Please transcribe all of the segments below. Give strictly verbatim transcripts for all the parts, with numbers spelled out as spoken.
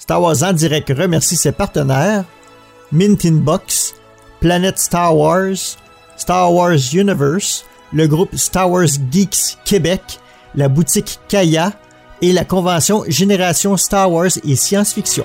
Star Wars en direct remercie ses partenaires Mint Inbox, Planète Star Wars, Star Wars Universe, le groupe Star Wars Geeks Québec, la boutique Kaya et la convention Génération Star Wars et Science-Fiction.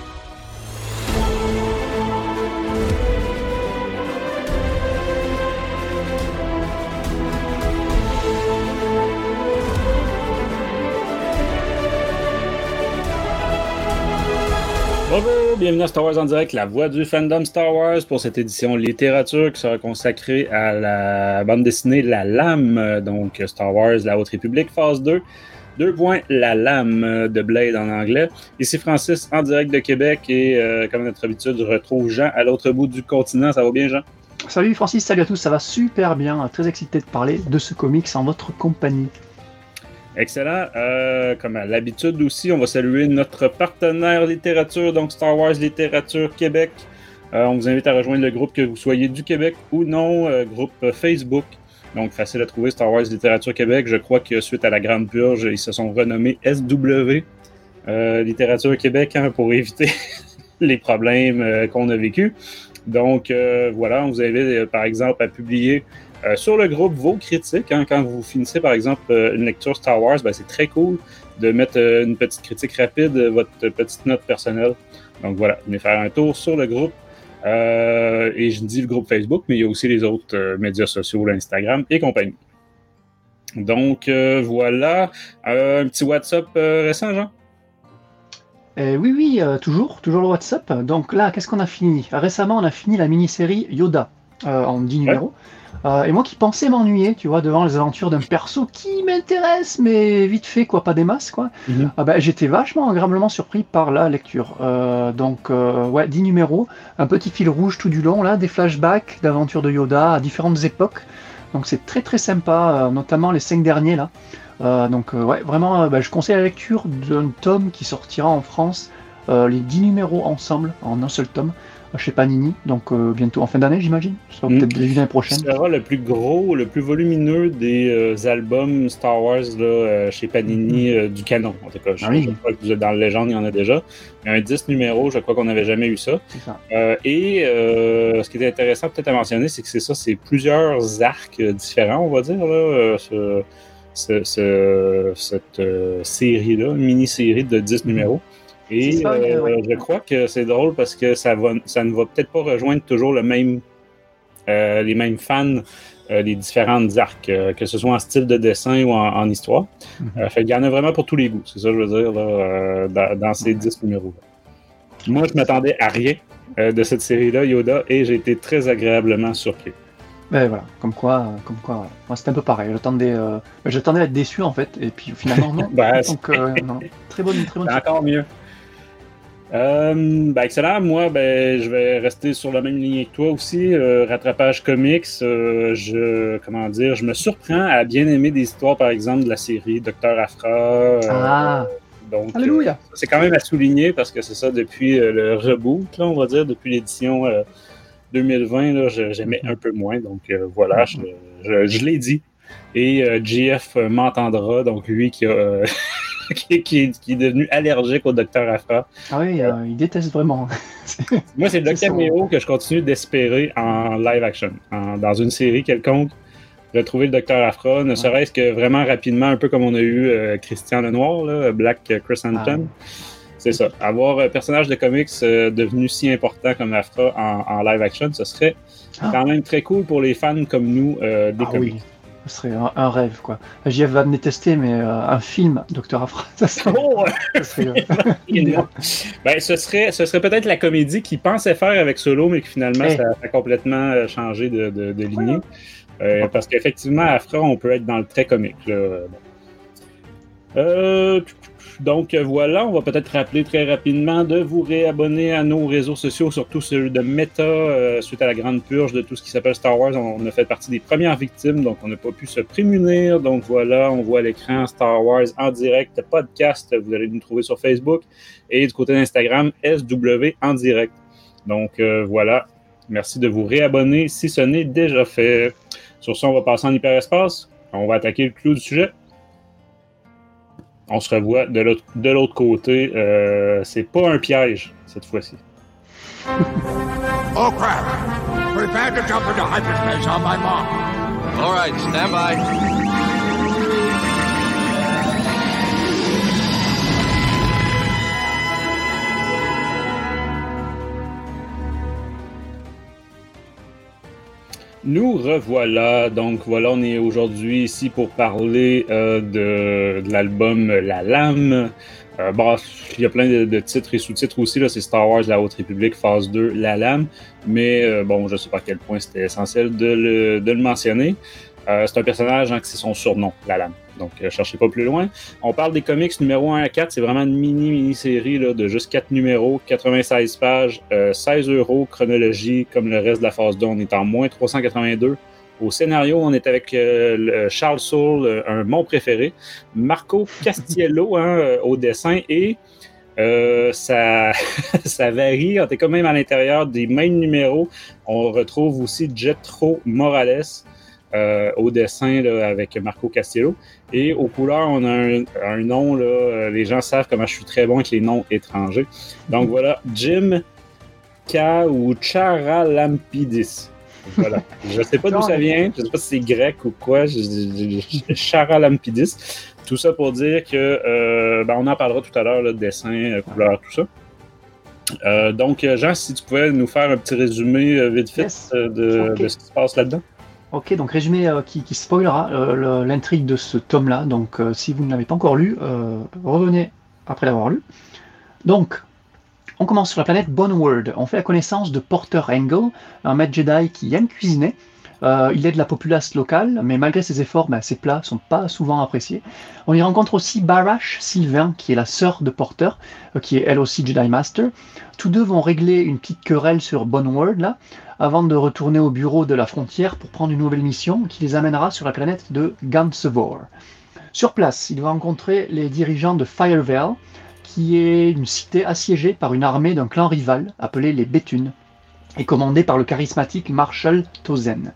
Bonjour, bienvenue à Star Wars en direct, la voix du fandom Star Wars pour cette édition littérature qui sera consacrée à la bande dessinée La Lame, donc Star Wars, la Haute République, phase deux. Deux points, La Lame de Blade en anglais. Ici Francis en direct de Québec et euh, comme à notre habitude, je retrouve Jean à l'autre bout du continent. Ça va bien, Jean? Salut Francis, salut à tous, ça va super bien. Très excité de parler de ce comics en votre compagnie. Excellent. Euh, comme à l'habitude aussi, on va saluer notre partenaire littérature, donc Star Wars Littérature Québec. Euh, on vous invite à rejoindre le groupe que vous soyez du Québec ou non, euh, groupe Facebook. Donc, facile à trouver, Star Wars Littérature Québec. Je crois que suite à la Grande Purge, ils se sont renommés S W euh, Littérature Québec hein, pour éviter les problèmes euh, qu'on a vécus. Donc, euh, voilà, on vous invite euh, par exemple à publier Euh, sur le groupe vos critiques, hein, quand vous finissez par exemple euh, une lecture Star Wars, ben, c'est très cool de mettre euh, une petite critique rapide, euh, votre petite note personnelle. Donc voilà, venez faire un tour sur le groupe. Euh, et je dis le groupe Facebook, mais il y a aussi les autres euh, médias sociaux, l'Instagram et compagnie. Donc euh, voilà, euh, un petit WhatsApp euh, récent, Jean? Euh, oui, oui, euh, toujours, toujours le WhatsApp. Donc là, qu'est-ce qu'on a fini? Récemment, on a fini la mini-série Yoda euh, en dix numéros. Ouais. Euh, et moi qui pensais m'ennuyer, tu vois, devant les aventures d'un perso qui m'intéresse, mais vite fait, quoi, pas des masses, quoi. Mm-hmm. Euh, bah, j'étais vachement agréablement surpris par la lecture. Euh, donc, euh, ouais, dix numéros, un petit fil rouge tout du long, là, des flashbacks d'aventures de Yoda à différentes époques. Donc, c'est très très sympa, euh, notamment les cinq derniers, là. Euh, donc, euh, ouais, vraiment, euh, bah, je conseille la lecture d'un tome qui sortira en France, euh, les dix numéros ensemble, en un seul tome. Chez Panini, donc euh, bientôt en fin d'année, j'imagine. Ce sera mmh. peut-être début l'année prochaine. Ce sera le plus gros, le plus volumineux des euh, albums Star Wars là, euh, chez Panini mmh. euh, du canon. En tout cas, je, ah oui. je crois que vous êtes dans le Légende, il y en a déjà. Il y a un dix numéros, je crois qu'on n'avait jamais eu ça. C'est ça. Euh, et euh, ce qui est intéressant peut-être à mentionner, c'est que c'est ça, c'est plusieurs arcs différents, on va dire, là, ce, ce, ce, cette euh, série-là, une mini-série de dix mmh. numéros. Et ça, euh, ouais. je crois que c'est drôle parce que ça, va, ça ne va peut-être pas rejoindre toujours le même, euh, les mêmes fans euh, des différentes arcs, euh, que ce soit en style de dessin ou en, en histoire. Mm-hmm. Euh, fait qu'il y en a vraiment pour tous les goûts, c'est ça que je veux dire, là, euh, dans, dans ces dix numéros-là. Moi, je m'attendais à rien euh, de cette série-là, Yoda, et j'ai été très agréablement surpris. Ben voilà, comme quoi, comme quoi, ouais. Moi c'était un peu pareil. J'attendais, euh, j'attendais à être déçu en fait, et puis finalement non. ben, Donc euh, non. très bonne, très bonne. C'est encore mieux. Euh, ben excellent. Moi, ben je vais rester sur la même ligne que toi aussi. Euh, rattrapage comics. Euh, je, comment dire, je me surprends à bien aimer des histoires, par exemple de la série Docteur Aphra. Euh, ah. Donc, Alléluia. Euh, c'est quand même à souligner parce que c'est ça depuis euh, le reboot, là, on va dire, depuis l'édition euh, deux mille vingt, là, je, j'aimais mm-hmm. un peu moins. Donc euh, voilà, mm-hmm. je, je, je l'ai dit. Et euh, J F m'entendra. Donc lui qui a euh, Qui, qui, qui est devenu allergique au Docteur Aphra. Ah oui, euh, il déteste vraiment. Moi, c'est le caméo que je continue d'espérer en live action. En, dans une série quelconque, de trouver le Docteur Aphra, ne ouais. serait-ce que vraiment rapidement, un peu comme on a eu euh, Christian Lenoir, là, Black Chrysanthemum. Ah. C'est ça. Avoir un personnage de comics euh, devenu si important comme Aphra en, en live action, ce serait ah. quand même très cool pour les fans comme nous euh, des ah, comics. Oui. Ce serait un, un rêve, quoi. J F va me détester, mais euh, un film, Docteur Aphra, ça serait... Oh, ça serait euh, ben, ce serait, ce serait peut-être la comédie qu'il pensait faire avec Solo, mais que finalement, hey. ça a complètement changé de, de, de lignée. Euh, oh. Parce qu'effectivement, Aphra, on peut être dans le très comique. Là. Euh... Donc voilà, on va peut-être rappeler très rapidement de vous réabonner à nos réseaux sociaux, surtout ceux de Meta, euh, suite à la grande purge de tout ce qui s'appelle Star Wars. On a fait partie des premières victimes, donc on n'a pas pu se prémunir. Donc voilà, on voit à l'écran Star Wars en direct, podcast, vous allez nous trouver sur Facebook. Et du côté d'Instagram, S W en direct. Donc euh, voilà, merci de vous réabonner si ce n'est déjà fait. Sur ça, on va passer en hyperespace. On va attaquer le clou du sujet. on se revoit de l'autre, de l'autre côté. Euh, c'est pas un piège, cette fois-ci. Oh crap! Prepare to jump into hyperspace on my mark. All right, stand by. Nous revoilà, donc voilà, on est aujourd'hui ici pour parler euh, de, de l'album La Lame. Euh, bon, il y a plein de, de titres et sous-titres aussi, là, c'est Star Wars, La Haute République, phase deux, La Lame, mais euh, bon, je ne sais pas à quel point c'était essentiel de le, de le mentionner. Euh, c'est un personnage, hein, que c'est son surnom, La Lame. Donc, euh, cherchez pas plus loin. On parle des comics numéro un à quatre. C'est vraiment une mini-mini-série là, de juste quatre numéros, quatre-vingt-seize pages, euh, seize euros, chronologie. Comme le reste de la phase deux, on est en moins trois cent quatre-vingt-deux. Au scénario, on est avec euh, le Charles Soule, euh, un mon préféré, Marco Castiello hein, euh, au dessin et euh, ça, ça varie. On est quand même à l'intérieur des mêmes numéros. On retrouve aussi Jetro Morales. Euh, au dessin là, avec Marco Castiello. Et aux couleurs, on a un, un nom, là, euh, les gens savent comment je suis très bon avec les noms étrangers. Donc voilà, Jim Charalampidis. Voilà. Je ne sais pas d'où ça vient, je ne sais pas si c'est grec ou quoi, Charalampidis. Tout ça pour dire que, euh, ben, on en parlera tout à l'heure, là, dessin, euh, couleur, tout ça. Euh, donc, Jean, si tu pouvais nous faire un petit résumé euh, vite fait yes. euh, de, okay. de ce qui se passe là-dedans. Ok, donc résumé euh, qui, qui spoilera euh, l'intrigue de ce tome-là. Donc, euh, si vous ne l'avez pas encore lu, euh, revenez après l'avoir lu. Donc, on commence sur la planète Boneworld. On fait la connaissance de Porter Engle, un maître Jedi qui aime cuisiner. Euh, il aide la populace locale, mais malgré ses efforts, ben, ses plats ne sont pas souvent appréciés. On y rencontre aussi Barash Sylvain, qui est la sœur de Porter, euh, qui est elle aussi Jedi Master. Tous deux vont régler une petite querelle sur Boneworld, là, avant de retourner au bureau de la frontière pour prendre une nouvelle mission qui les amènera sur la planète de Gansevoor. Sur place, il va rencontrer les dirigeants de Firevale, qui est une cité assiégée par une armée d'un clan rival appelé les Bethune, et commandée par le charismatique Marshal Tozen.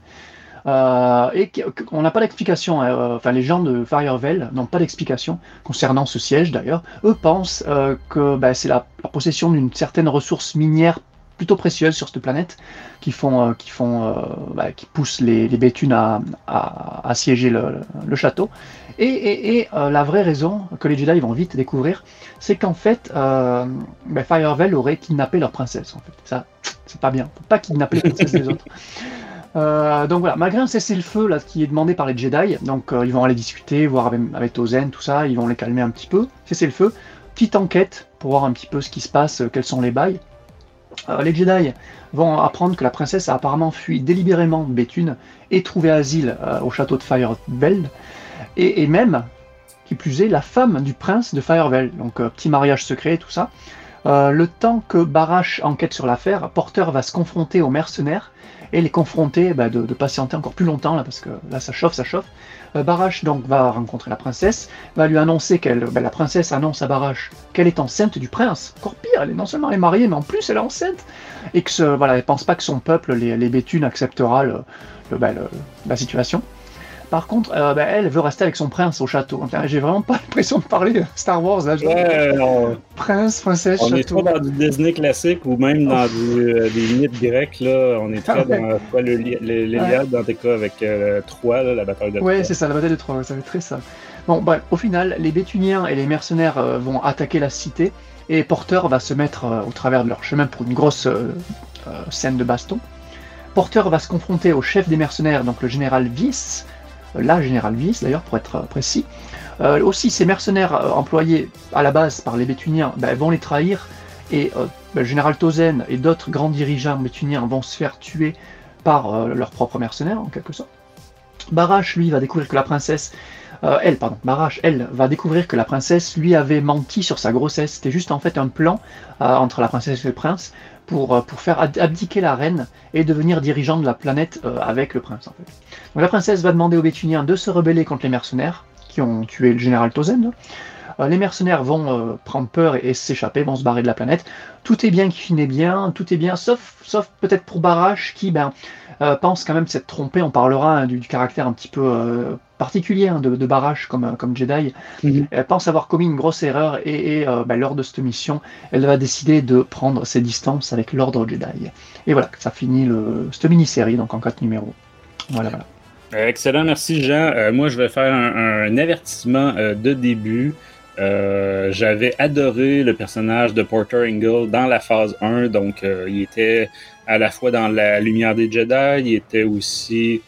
Euh, et on n'a pas d'explication, euh, enfin les gens de Firevale n'ont pas d'explication concernant ce siège d'ailleurs. Eux pensent euh, que bah, c'est la, la possession d'une certaine ressource minière plutôt précieuses sur cette planète qui font, euh, qui, font euh, bah, qui poussent les, les Béthunes à, à, à assiéger le, le château. Et, et, et euh, la vraie raison que les Jedi vont vite découvrir, c'est qu'en fait, euh, bah, Firevale aurait kidnappé leur princesse. En fait. Ça, c'est pas bien. Faut pas kidnapper les princesses des autres. Euh, donc voilà, malgré un cessez-le-feu là, qui est demandé par les Jedi, donc euh, ils vont aller discuter, voir avec, avec Tozen, tout ça, ils vont les calmer un petit peu. Cessez-le-feu, petite enquête pour voir un petit peu ce qui se passe, euh, quels sont les bails. Euh, les Jedi vont apprendre que la princesse a apparemment fui délibérément de Béthune et trouvé asile euh, au château de Firevale, et, et même, qui plus est, la femme du prince de Firevale, donc euh, petit mariage secret, tout ça. Euh, le temps que Barash enquête sur l'affaire, Porter va se confronter aux mercenaires et les confronter bah, de, de patienter encore plus longtemps, là, parce que là ça chauffe, ça chauffe. Euh, Barash donc va rencontrer la princesse, va lui annoncer qu'elle, bah, la princesse annonce à Barash qu'elle est enceinte du prince. Encore pire, elle est non seulement elle est mariée, mais en plus elle est enceinte. Et que ce, voilà, elle pense pas que son peuple, les, les Béthunes, acceptera le, le, bah, le, la situation. Par contre, euh, bah, elle veut rester avec son prince au château. Enfin, j'ai vraiment pas l'impression de parler de Star Wars là. Ouais, on... Prince, princesse, on château. est soit dans du Disney classique ou même dans du, euh, des mythes grecs. Là. On est très dans quoi, le, le, l'Iliade, ouais. Dans tes cas avec euh, Troie, là, la bataille de Troie. Ouais, c'est ça, la bataille de Troie, ça va être très ça. Bon, bah, au final, les Béthuniens et les mercenaires euh, vont attaquer la cité et Porter va se mettre euh, au travers de leur chemin pour une grosse euh, euh, scène de baston. Porter va se confronter au chef des mercenaires, donc le général Viss, la général Viss d'ailleurs pour être précis. Euh, aussi ces mercenaires euh, employés à la base par les Béthuniens bah, vont les trahir et euh, bah, le général Tozen et d'autres grands dirigeants béthuniens vont se faire tuer par euh, leurs propres mercenaires en quelque sorte. Barash lui va découvrir que la princesse euh, elle pardon Barash elle va découvrir que la princesse lui avait menti sur sa grossesse. C'était juste en fait un plan euh, entre la princesse et le prince pour, euh, pour faire abdiquer la reine et devenir dirigeant de la planète euh, avec le prince en fait. Donc la princesse va demander aux Béthuniens de se rebeller contre les mercenaires qui ont tué le général Tozen. Euh, les mercenaires vont euh, prendre peur et, et s'échapper, vont se barrer de la planète. Tout est bien qui finit bien, tout est bien, sauf, sauf peut-être pour Barash qui ben, euh, pense quand même s'être trompé. On parlera hein, du, du caractère un petit peu euh, particulier hein, de, de Barash comme, comme Jedi. Mm-hmm. Elle pense avoir commis une grosse erreur et, et euh, ben, lors de cette mission, elle va décider de prendre ses distances avec l'ordre Jedi. Et voilà, ça finit le, cette mini-série, donc en quatre numéros. Voilà, voilà. Euh, excellent, merci Jean. Euh, moi, je vais faire un, un avertissement euh, de début. Euh, j'avais adoré le personnage de Porter Engle dans la phase un, donc euh, il était à la fois dans la lumière des Jedi, il était aussi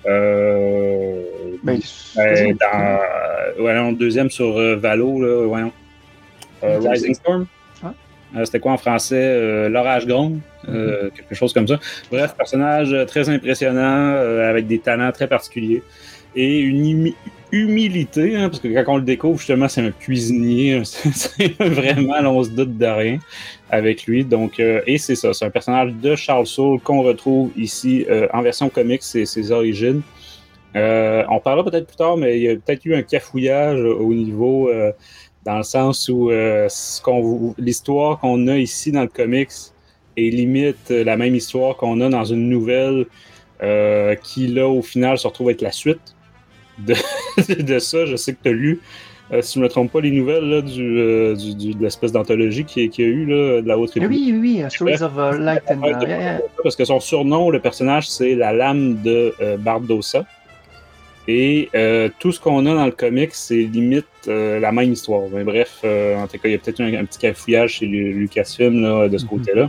euh, ben, ben, dans euh, voyons, le deuxième sur euh, Valo, là, voyons. Euh, Rising Storm. Ouais. Euh, c'était quoi en français? Euh, L'orage gronde, euh, mm-hmm. quelque chose comme ça. Bref, personnage très impressionnant, euh, avec des talents très particuliers. Et une humi- humilité, hein, parce que quand on le découvre, justement, c'est un cuisinier. C'est vraiment, là, on se doute de rien avec lui. Donc, euh, et c'est ça, c'est un personnage de Charles Soule qu'on retrouve ici euh, en version comics, c'est ses origines. Euh, on parlera peut-être plus tard, mais il y a peut-être eu un cafouillage au niveau... Euh, dans le sens où euh, ce qu'on, l'histoire qu'on a ici dans le comics est limite la même histoire qu'on a dans une nouvelle euh, qui, là, au final, se retrouve être la suite de, de ça. Je sais que tu as lu, euh, si je ne me trompe pas, les nouvelles là, du, euh, du, du, de l'espèce d'anthologie qu'il y a eu là, de la Haute République. Oui, oui, oui, Stories of uh, Light and... Uh, yeah, yeah. Parce que son surnom, le personnage, c'est la lame de euh, Bardossa. Et euh, tout ce qu'on a dans le comics, c'est limite euh, la même histoire. Mais bref, euh, en tout cas, il y a peut-être un, un petit cafouillage chez Lucasfilm là, de ce mm-hmm. côté-là.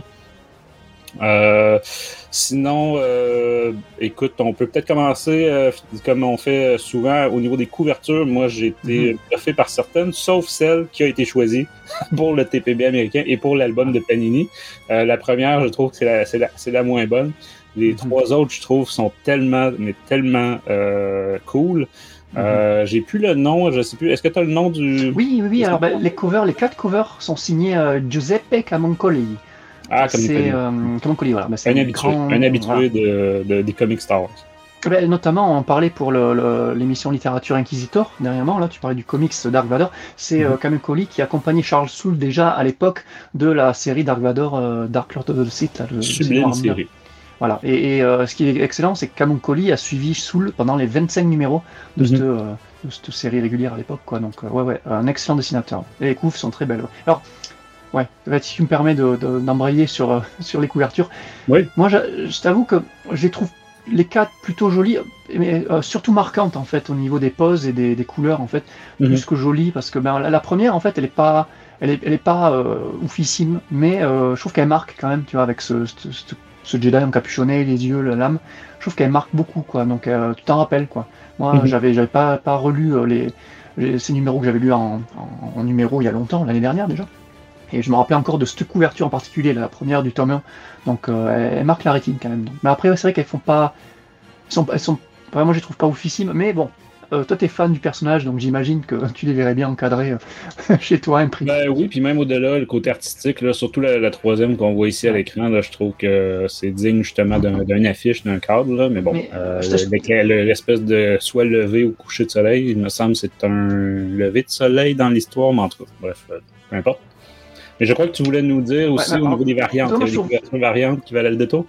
Euh, sinon, euh, écoute, on peut peut-être commencer euh, comme on fait souvent au niveau des couvertures. Moi, j'ai été bluffé mm-hmm. par certaines, sauf celle qui a été choisie pour le T P B américain et pour l'album de Panini. Euh, la première, je trouve que c'est la, c'est la, c'est la moins bonne. Les mm-hmm. trois autres, je trouve, sont tellement, mais tellement euh, cool. Mm-hmm. Euh, j'ai plus le nom, je sais plus. Est-ce que tu as le nom du... Oui, oui, oui. Alors, ben, les covers, les quatre covers sont signés euh, Giuseppe Camuncoli. Ah, c'est euh, Camuncoli, voilà. Ben, c'est un, un habitué, grand... un habitué voilà. de, de, des comics Star Wars. Ben, notamment, on parlait pour le, le, l'émission Littérature Inquisitor, dernièrement, là, tu parlais du comics Dark Vador. C'est mm-hmm. euh, Camuncoli qui accompagnait Charles Soule déjà à l'époque de la série Dark Vador, euh, Dark Lord of the Sith. Là, le, Sublime le série. Voilà. Et, et euh, ce qui est excellent, c'est que Camuncoli a suivi Soule pendant les vingt-cinq numéros de, mm-hmm. cette, euh, de cette série régulière à l'époque, quoi. Donc, euh, ouais, ouais, un excellent dessinateur. Et les couves sont très belles. Alors, ouais, si tu me permets de, de, d'embrayer sur, euh, sur les couvertures. Oui. Moi, je, je t'avoue que je les trouve les quatre plutôt jolies, mais euh, surtout marquantes, en fait, au niveau des poses et des, des couleurs, en fait, mm-hmm. plus que jolies, parce que ben, la, la première, en fait, elle est pas, elle est, elle est pas euh, oufissime, mais euh, je trouve qu'elle marque quand même, tu vois, avec ce, ce, ce ce Jedi encapuchonné, les yeux, la lame, je trouve qu'elle marque beaucoup, quoi. Donc, euh, tu t'en rappelles, quoi. Moi, mm-hmm. j'avais, j'avais pas, pas relu euh, les, les, ces numéros que j'avais lus en, en, en numéro il y a longtemps, l'année dernière déjà. Et je me rappelais encore de cette couverture en particulier, la première du tome un. Donc, euh, elle, elle marque la rétine quand même. Donc. Mais après, c'est vrai qu'elles font pas, elles sont, elles sont vraiment, je les trouve pas oufissimes. Mais bon, euh, toi, t'es fan du personnage, donc j'imagine que tu les verrais bien encadrés euh, chez toi, imprimés. Ben oui, puis même au-delà, le côté artistique, là, surtout la, la troisième qu'on voit ici à l'écran, là, je trouve que c'est digne justement d'un, d'un affiche, d'un cadre, là, mais bon, mais, euh, le, le, l'espèce de soit lever ou coucher de soleil, il me semble que c'est un lever de soleil dans l'histoire, mais en tout cas, bref, euh, peu importe. Mais je crois que tu voulais nous dire aussi ouais, au niveau des variantes, il y a des couvertures variantes qui valaient le détour?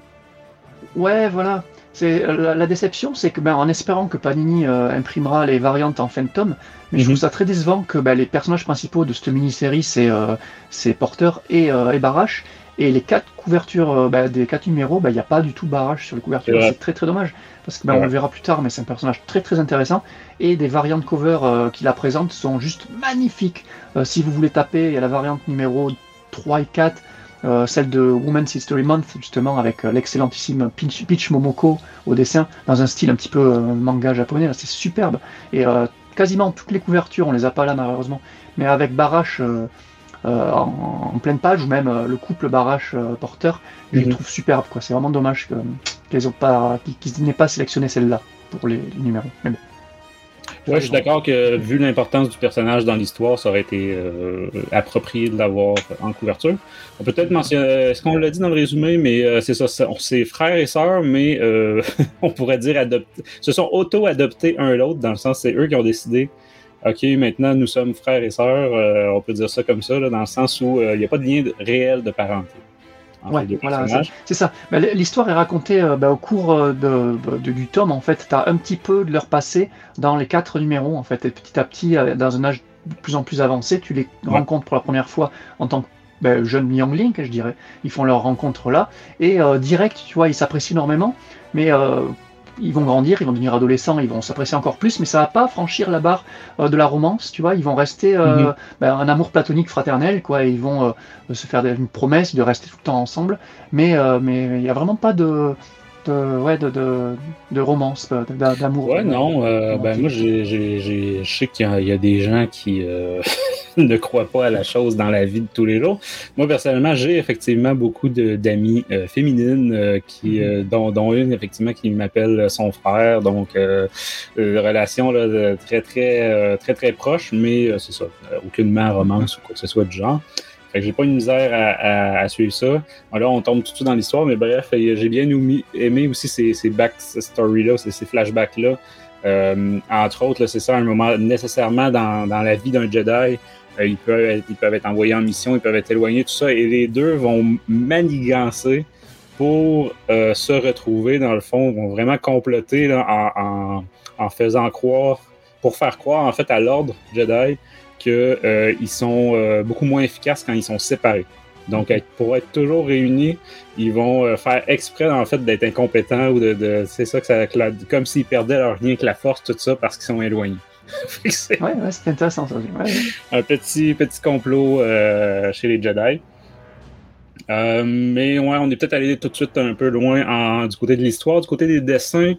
Ouais, voilà. C'est, la, la déception, c'est que, ben, en espérant que Panini euh, imprimera les variantes en fin de tome, mais mm-hmm. je trouve ça très décevant que ben, les personnages principaux de cette mini-série, c'est, euh, c'est Porter et, euh, et Barash, et les quatre couvertures euh, ben, des quatre numéros, il ben, n'y a pas du tout Barash sur les couvertures, c'est, c'est très très dommage, parce que ben, ouais. on le verra plus tard, mais c'est un personnage très très intéressant, et des variantes cover euh, qui la présentent sont juste magnifiques. Euh, si vous voulez taper, il y a la variante numéro trois et quatre, Euh, celle de Women's History Month, justement, avec euh, l'excellentissime Peach, Peach Momoko au dessin, dans un style un petit peu euh, manga japonais, là, c'est superbe. Et euh, quasiment toutes les couvertures, on les a pas là malheureusement, mais avec Barash euh, euh, en, en pleine page, ou même euh, le couple Barash-Porter, euh, je mm-hmm. les trouve superbes, quoi. C'est vraiment dommage que, qu'ils ont pas, qu'ils n'aient pas sélectionné celle-là pour les, les numéros. Mais bon. Ouais, je suis d'accord que, vu l'importance du personnage dans l'histoire, ça aurait été euh, approprié de l'avoir en couverture. On peut peut-être mentionner, est-ce qu'on l'a dit dans le résumé, mais euh, c'est ça, c'est frères et sœurs, mais euh, on pourrait dire adoptés, se sont auto-adoptés un l'autre, dans le sens c'est eux qui ont décidé OK, maintenant, nous sommes frères et sœurs, euh, on peut dire ça comme ça, là, dans le sens où il euh, n'y a pas de lien de, réel de parenté. Ouais, voilà, c'est, c'est ça. Bah, l'histoire est racontée euh, bah, au cours de, de, du tome, en fait. Tu as un petit peu de leur passé dans les quatre numéros, en fait. Et petit à petit, euh, dans un âge de plus en plus avancé, tu les ouais. rencontres pour la première fois en tant que bah, jeune youngling, je dirais. Ils font leur rencontre là. Et euh, direct, tu vois, ils s'apprécient énormément. Mais... Euh, ils vont grandir, ils vont devenir adolescents, ils vont s'apprécier encore plus, mais ça va pas franchir la barre euh, de la romance, tu vois. Ils vont rester euh, mm-hmm. ben, un amour platonique fraternel, quoi. Ils vont euh, se faire une promesse de rester tout le temps ensemble, mais euh, mais il y a vraiment pas de de ouais de de, de romance, d'amour. Ouais, non. Euh, ben moi, j'ai, j'ai, j'ai, je sais qu'il y a, il y a des gens qui euh, ne croient pas à la chose dans la vie de tous les jours. Moi, personnellement, j'ai effectivement beaucoup de, d'amis euh, féminines euh, qui, euh, dont, dont une effectivement qui m'appelle son frère. Donc, euh, euh, relation là, très très euh, très très proche, mais euh, c'est ça, aucunement romance ou quoi que ce soit du genre. Fait que j'ai pas une misère à, à, à suivre ça. Alors, là, on tombe tout de suite dans l'histoire, mais bref, j'ai bien aimé aussi ces, ces backstories-là, ces, ces flashbacks-là. Euh, entre autres, là, c'est ça, un moment nécessairement dans, dans la vie d'un Jedi. Euh, ils, peuvent être, ils peuvent être envoyés en mission, ils peuvent être éloignés, tout ça. Et les deux vont manigancer pour euh, se retrouver, dans le fond, vont vraiment comploter là, en, en, en faisant croire, pour faire croire, en fait, à l'ordre Jedi, qu'ils euh, sont euh, beaucoup moins efficaces quand ils sont séparés. Donc, être, pour être toujours réunis, ils vont euh, faire exprès, en fait, d'être incompétents ou de... de c'est ça, que ça que la, comme s'ils perdaient leur lien avec la force, tout ça, parce qu'ils sont éloignés. c'est ouais, ouais, c'est intéressant, ça. Ouais. Un petit, petit complot euh, chez les Jedi. Euh, mais ouais, on est peut-être allé tout de suite un peu loin en, du côté de l'histoire. Du côté des dessins,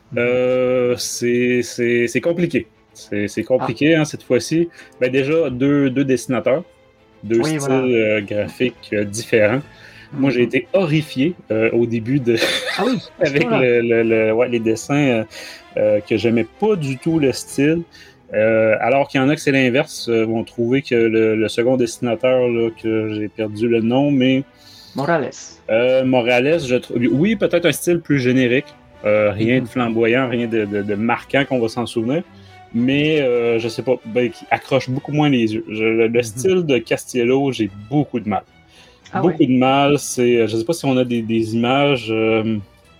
euh, c'est, c'est, c'est compliqué. C'est, c'est compliqué, ah. hein, cette fois-ci. Ben déjà, deux, deux dessinateurs, deux oui, styles voilà. euh, graphiques euh, différents. Mm-hmm. Moi, j'ai été horrifié euh, au début de ah oui, avec le, le, le, ouais, les dessins euh, euh, que j'aimais pas du tout le style. Euh, alors qu'il y en a que c'est l'inverse, euh, vont trouver que le, le second dessinateur, là, que j'ai perdu le nom, mais... Morales. Euh, Morales, je trouve... Oui, peut-être un style plus générique. Euh, rien mm-hmm. de flamboyant, rien de, de, de marquant qu'on va s'en souvenir. Mais, euh, je sais pas, ben, qui accroche beaucoup moins les yeux. Je, le, le style de Castiello, j'ai beaucoup de mal. Ah beaucoup oui. de mal. C'est, je sais pas si on a des, des images. Euh,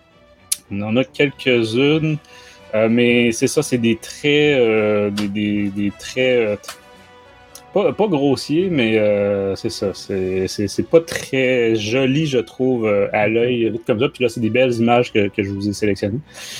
on en a quelques-unes. Euh, mais c'est ça, c'est des traits, euh, des, des, des traits, euh, pas, pas grossiers, mais euh, c'est ça, c'est, c'est, c'est pas très joli, je trouve, euh, à l'œil, comme ça. Puis là, c'est des belles images que, que je vous ai sélectionnées,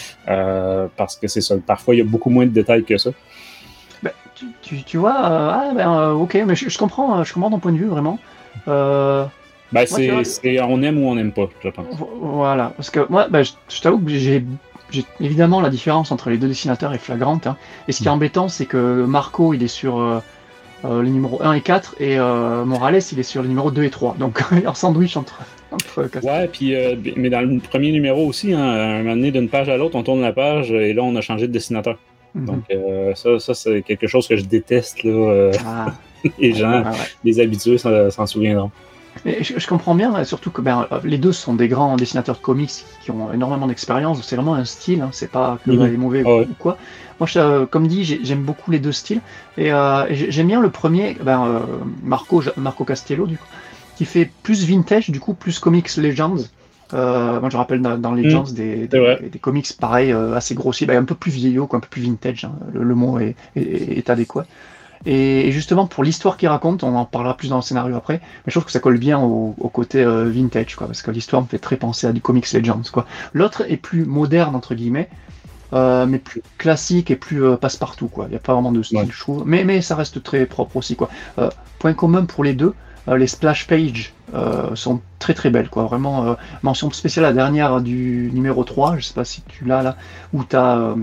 euh, parce que c'est ça, parfois, il y a beaucoup moins de détails que ça. Ben, tu, tu, tu vois, euh, ah ben, euh, ok, mais je, je, comprends, je comprends ton point de vue, vraiment. Euh... Ben, moi, c'est, vois, c'est on aime ou on n'aime pas, je pense. Voilà, parce que moi, ben, je, je t'avoue que j'ai... J'ai, évidemment, la différence entre les deux dessinateurs est flagrante. Hein. Et ce qui est embêtant, c'est que Marco, il est sur euh, euh, les numéros un et quatre, et euh, Morales, il est sur les numéros deux et trois. Donc, il y a un sandwich entre... entre ouais, puis, euh, mais dans le premier numéro aussi, hein, à un moment donné, d'une page à l'autre, on tourne la page, et là, on a changé de dessinateur. Mm-hmm. Donc, euh, ça, ça, c'est quelque chose que je déteste. Là, euh, ah. Les gens, ah, ouais. les habitués s'en, s'en souviendront. Mais je, je comprends bien, surtout que ben, les deux sont des grands dessinateurs de comics qui ont énormément d'expérience. C'est vraiment un style, hein, c'est pas que mmh. les mauvais oh, ouais. ou quoi. Moi, je, euh, comme dit, j'ai, j'aime beaucoup les deux styles. Et, euh, et j'aime bien le premier, ben, euh, Marco, Marco Castiello, du coup, qui fait plus vintage, du coup, plus comics Legends. Euh, moi, je rappelle dans, dans Legends mmh. des, des, des, des comics pareil, euh, assez grossiers, ben, un peu plus vieillots, quoi, un peu plus vintage. Hein, le, le mot est, est, est adéquat. Et justement, pour l'histoire qu'il raconte, on en parlera plus dans le scénario après, mais je trouve que ça colle bien au, au côté euh, vintage, quoi, parce que l'histoire me fait très penser à du Comics Legends, quoi. L'autre est plus moderne, entre guillemets, euh, mais plus classique et plus euh, passe-partout, quoi. Il n'y a pas vraiment de style, ouais. je trouve, mais, mais ça reste très propre aussi, quoi. Euh, point commun pour les deux, euh, les splash pages euh, sont très très belles, quoi. Vraiment, euh, mention spéciale, la dernière du numéro trois, je sais pas si tu l'as là, où t'as, euh,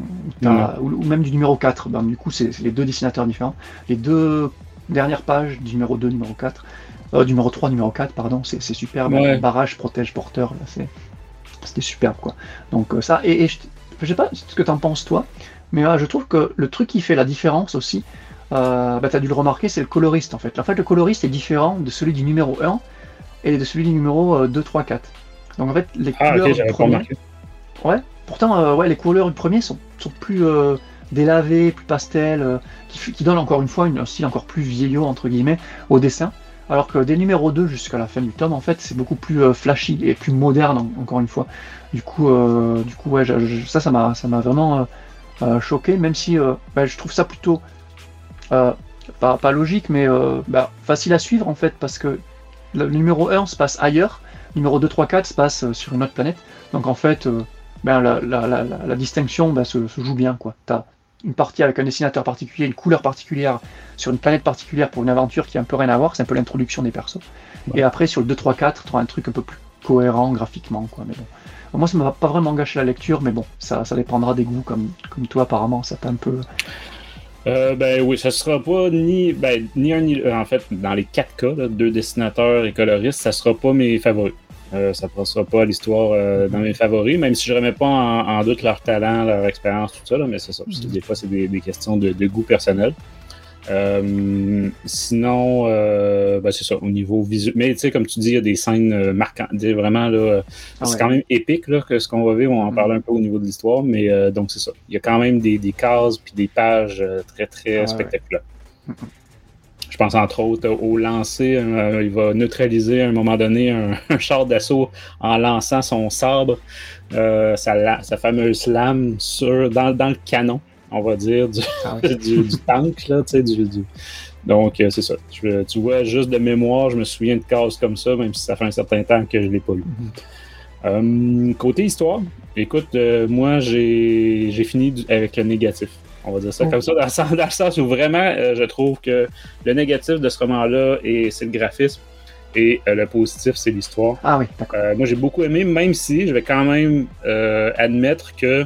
t'as ou, ou même du numéro quatre. Ben, du coup, c'est, c'est les deux dessinateurs différents. Les deux dernières pages du numéro deux, numéro quatre, euh, numéro trois, numéro quatre, pardon, c'est, c'est superbe. Ouais. Barrage, protège, porteur, là, c'est, c'était superbe, quoi. Donc, euh, ça, et, et je, je sais pas ce que t'en penses, toi, mais euh, je trouve que le truc qui fait la différence aussi, Euh, bah, tu as dû le remarquer, c'est le coloriste en fait. En fait, le coloriste est différent de celui du numéro un et de celui du numéro euh, deux, trois, quatre. Donc en fait, les ah, couleurs okay, du premier. Ouais, pourtant, euh, ouais, les couleurs du premier sont, sont plus, euh, délavé, plus pastel, euh, qui, qui donne encore une fois une, un style encore plus vieillot entre guillemets au dessin. Alors que des numéros deux jusqu'à la fin du tome, en fait, c'est beaucoup plus euh, flashy et plus moderne en, encore une fois. Du coup, euh, du coup, ouais, je, je, ça, ça m'a, ça m'a vraiment euh, euh, choqué, même si euh, bah, je trouve ça plutôt euh, pas, pas logique, mais euh, bah, facile à suivre en fait, parce que le numéro un se passe ailleurs, le numéro deux, trois, quatre se passe euh, sur une autre planète. Donc en fait, euh, ben, la, la, la, la, la distinction ben, se, se joue bien, quoi. T'as une partie avec un dessinateur particulier, une couleur particulière, sur une planète particulière pour une aventure qui a un peu rien à voir, c'est un peu l'introduction des persos. Ouais. Et après, sur le deux, trois, quatre, tu as un truc un peu plus cohérent graphiquement, quoi. Mais bon. Bon, moi, ça ne m'a pas vraiment gâché la lecture, mais bon, ça, ça dépendra des goûts, comme, comme toi, apparemment, ça t'a un peu... Euh, ben oui, ça sera pas ni, ben, ni un ni en fait, dans les quatre cas, là, deux dessinateurs et coloristes, ça sera pas mes favoris. Euh, ça ne passera pas l'histoire euh, dans mes favoris, même si je remets pas en, en doute leur talent, leur expérience, tout ça, là, mais c'est ça. C'est, des fois, c'est des, des questions de, de goût personnel. Euh, sinon, euh, ben c'est ça, au niveau visuel. Mais tu sais, comme tu dis, il y a des scènes marquantes. Vraiment, là, ah c'est ouais. quand même épique là, que ce qu'on va vivre. On en parle un peu au niveau de l'histoire, mais euh, donc c'est ça. Il y a quand même des, des cases puis des pages euh, très, très ah spectaculaires. Ouais. Je pense entre autres au lancer, euh, il va neutraliser à un moment donné un, un char d'assaut en lançant son sabre, euh, sa, sa fameuse lame sur, dans, dans le canon, on va dire, du, ah oui. du, du tank. Là, du, du... Donc, euh, c'est ça. Tu, tu vois, juste de mémoire, je me souviens de cases comme ça, même si ça fait un certain temps que je ne l'ai pas lu. Mm-hmm. euh, côté histoire, écoute, euh, moi, j'ai, j'ai fini du, avec le négatif. On va dire ça oh. comme ça, dans le sens, dans le sens où vraiment, euh, je trouve que le négatif de ce roman-là, et c'est le graphisme, et euh, le positif, c'est l'histoire. Ah oui, d'accord. Euh, moi, j'ai beaucoup aimé, même si je vais quand même euh, admettre que,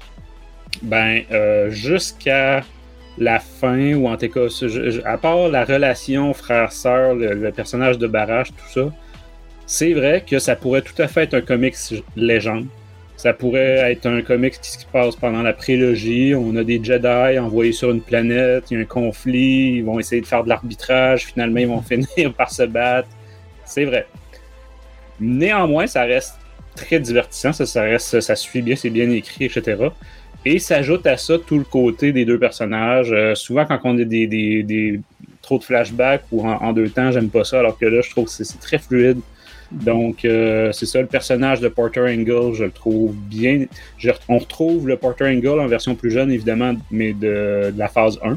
ben, euh, jusqu'à la fin, ou en tout cas, je, je, à part la relation frère-sœur, le, le personnage de Barash, tout ça, c'est vrai que ça pourrait tout à fait être un comics légende. Ça pourrait être un comics qui se passe pendant la prélogie. On a des Jedi envoyés sur une planète, il y a un conflit, ils vont essayer de faire de l'arbitrage, finalement ils vont finir par se battre. C'est vrai. Néanmoins, ça reste très divertissant, ça, ça, reste, ça suit bien, c'est bien écrit, et cetera. Et s'ajoute à ça tout le côté des deux personnages. Euh, souvent, quand on a des, des, des, trop de flashbacks ou en, en deux temps, j'aime pas ça, alors que là, je trouve que c'est, c'est très fluide. Donc, euh, c'est ça, le personnage de Porter Engle, je le trouve bien. Je, on retrouve le Porter Engle en version plus jeune, évidemment, mais de, de la phase un.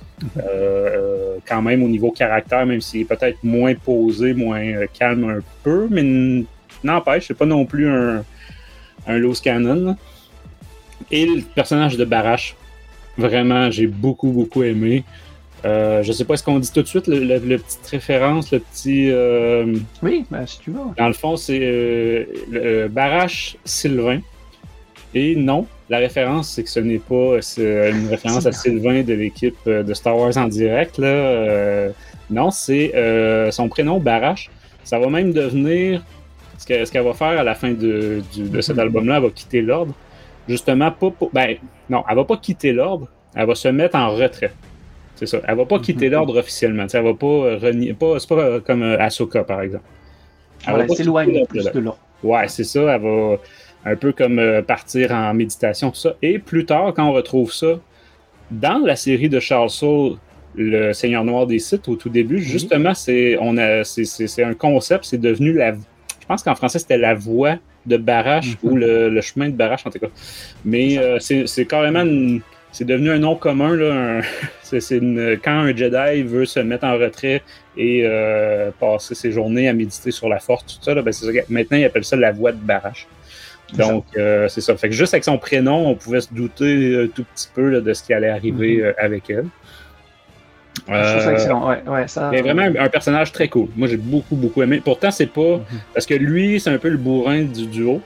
Euh, quand même, au niveau caractère, même s'il est peut-être moins posé, moins euh, calme un peu, mais n- n'empêche, c'est pas non plus un, un loose cannon. Là. Et le personnage de Barash, vraiment, j'ai beaucoup, beaucoup aimé. Euh, je sais pas, est-ce qu'on dit tout de suite le, le, le petite référence, le petit... Euh, oui, ben, si tu veux. Dans le fond, c'est euh, le, Barash Sylvain. Et non, la référence, c'est que ce n'est pas c'est une référence à Sylvain de l'équipe de Star Wars en direct. Là. Euh, non, c'est euh, son prénom, Barash. Ça va même devenir... Ce, que, ce qu'elle va faire à la fin de, du, de cet album-là, elle va quitter l'ordre. Justement, pas pour... Ben, non, elle va pas quitter l'ordre. Elle va se mettre en retrait. C'est ça. Elle va pas quitter mm-hmm. l'ordre officiellement. T'sais, elle va pas renier. Pas, c'est pas comme euh, Ahsoka, par exemple. Elle voilà, va pas s'éloigner plus de l'ordre. Ouais, c'est ça. Elle va un peu comme euh, partir en méditation, tout ça. Et plus tard, quand on retrouve ça, dans la série de Charles Soule, le Seigneur Noir des Sith, au tout début, mm-hmm. justement, c'est, on a, c'est, c'est, c'est un concept. C'est devenu la. Je pense qu'en français, c'était la voie de Barash mm-hmm. ou le, le chemin de Barash, en tout cas. Mais c'est, euh, c'est, c'est carrément une. C'est devenu un nom commun. Là, un, c'est, c'est une, quand un Jedi veut se mettre en retrait et euh, passer ses journées à méditer sur la force, tout ça, là, ben c'est ça, maintenant, ils appellent ça la voie de Barash. Donc, euh, c'est ça. Fait que juste avec son prénom, on pouvait se douter un tout petit peu là, de ce qui allait arriver mm-hmm. euh, avec elle. Je euh, trouve ça excellent. Ouais, ouais, ça... Mais vraiment un, un personnage très cool. Moi, j'ai beaucoup, beaucoup aimé. Pourtant, c'est pas... Mm-hmm. Parce que lui, c'est un peu le bourrin du duo.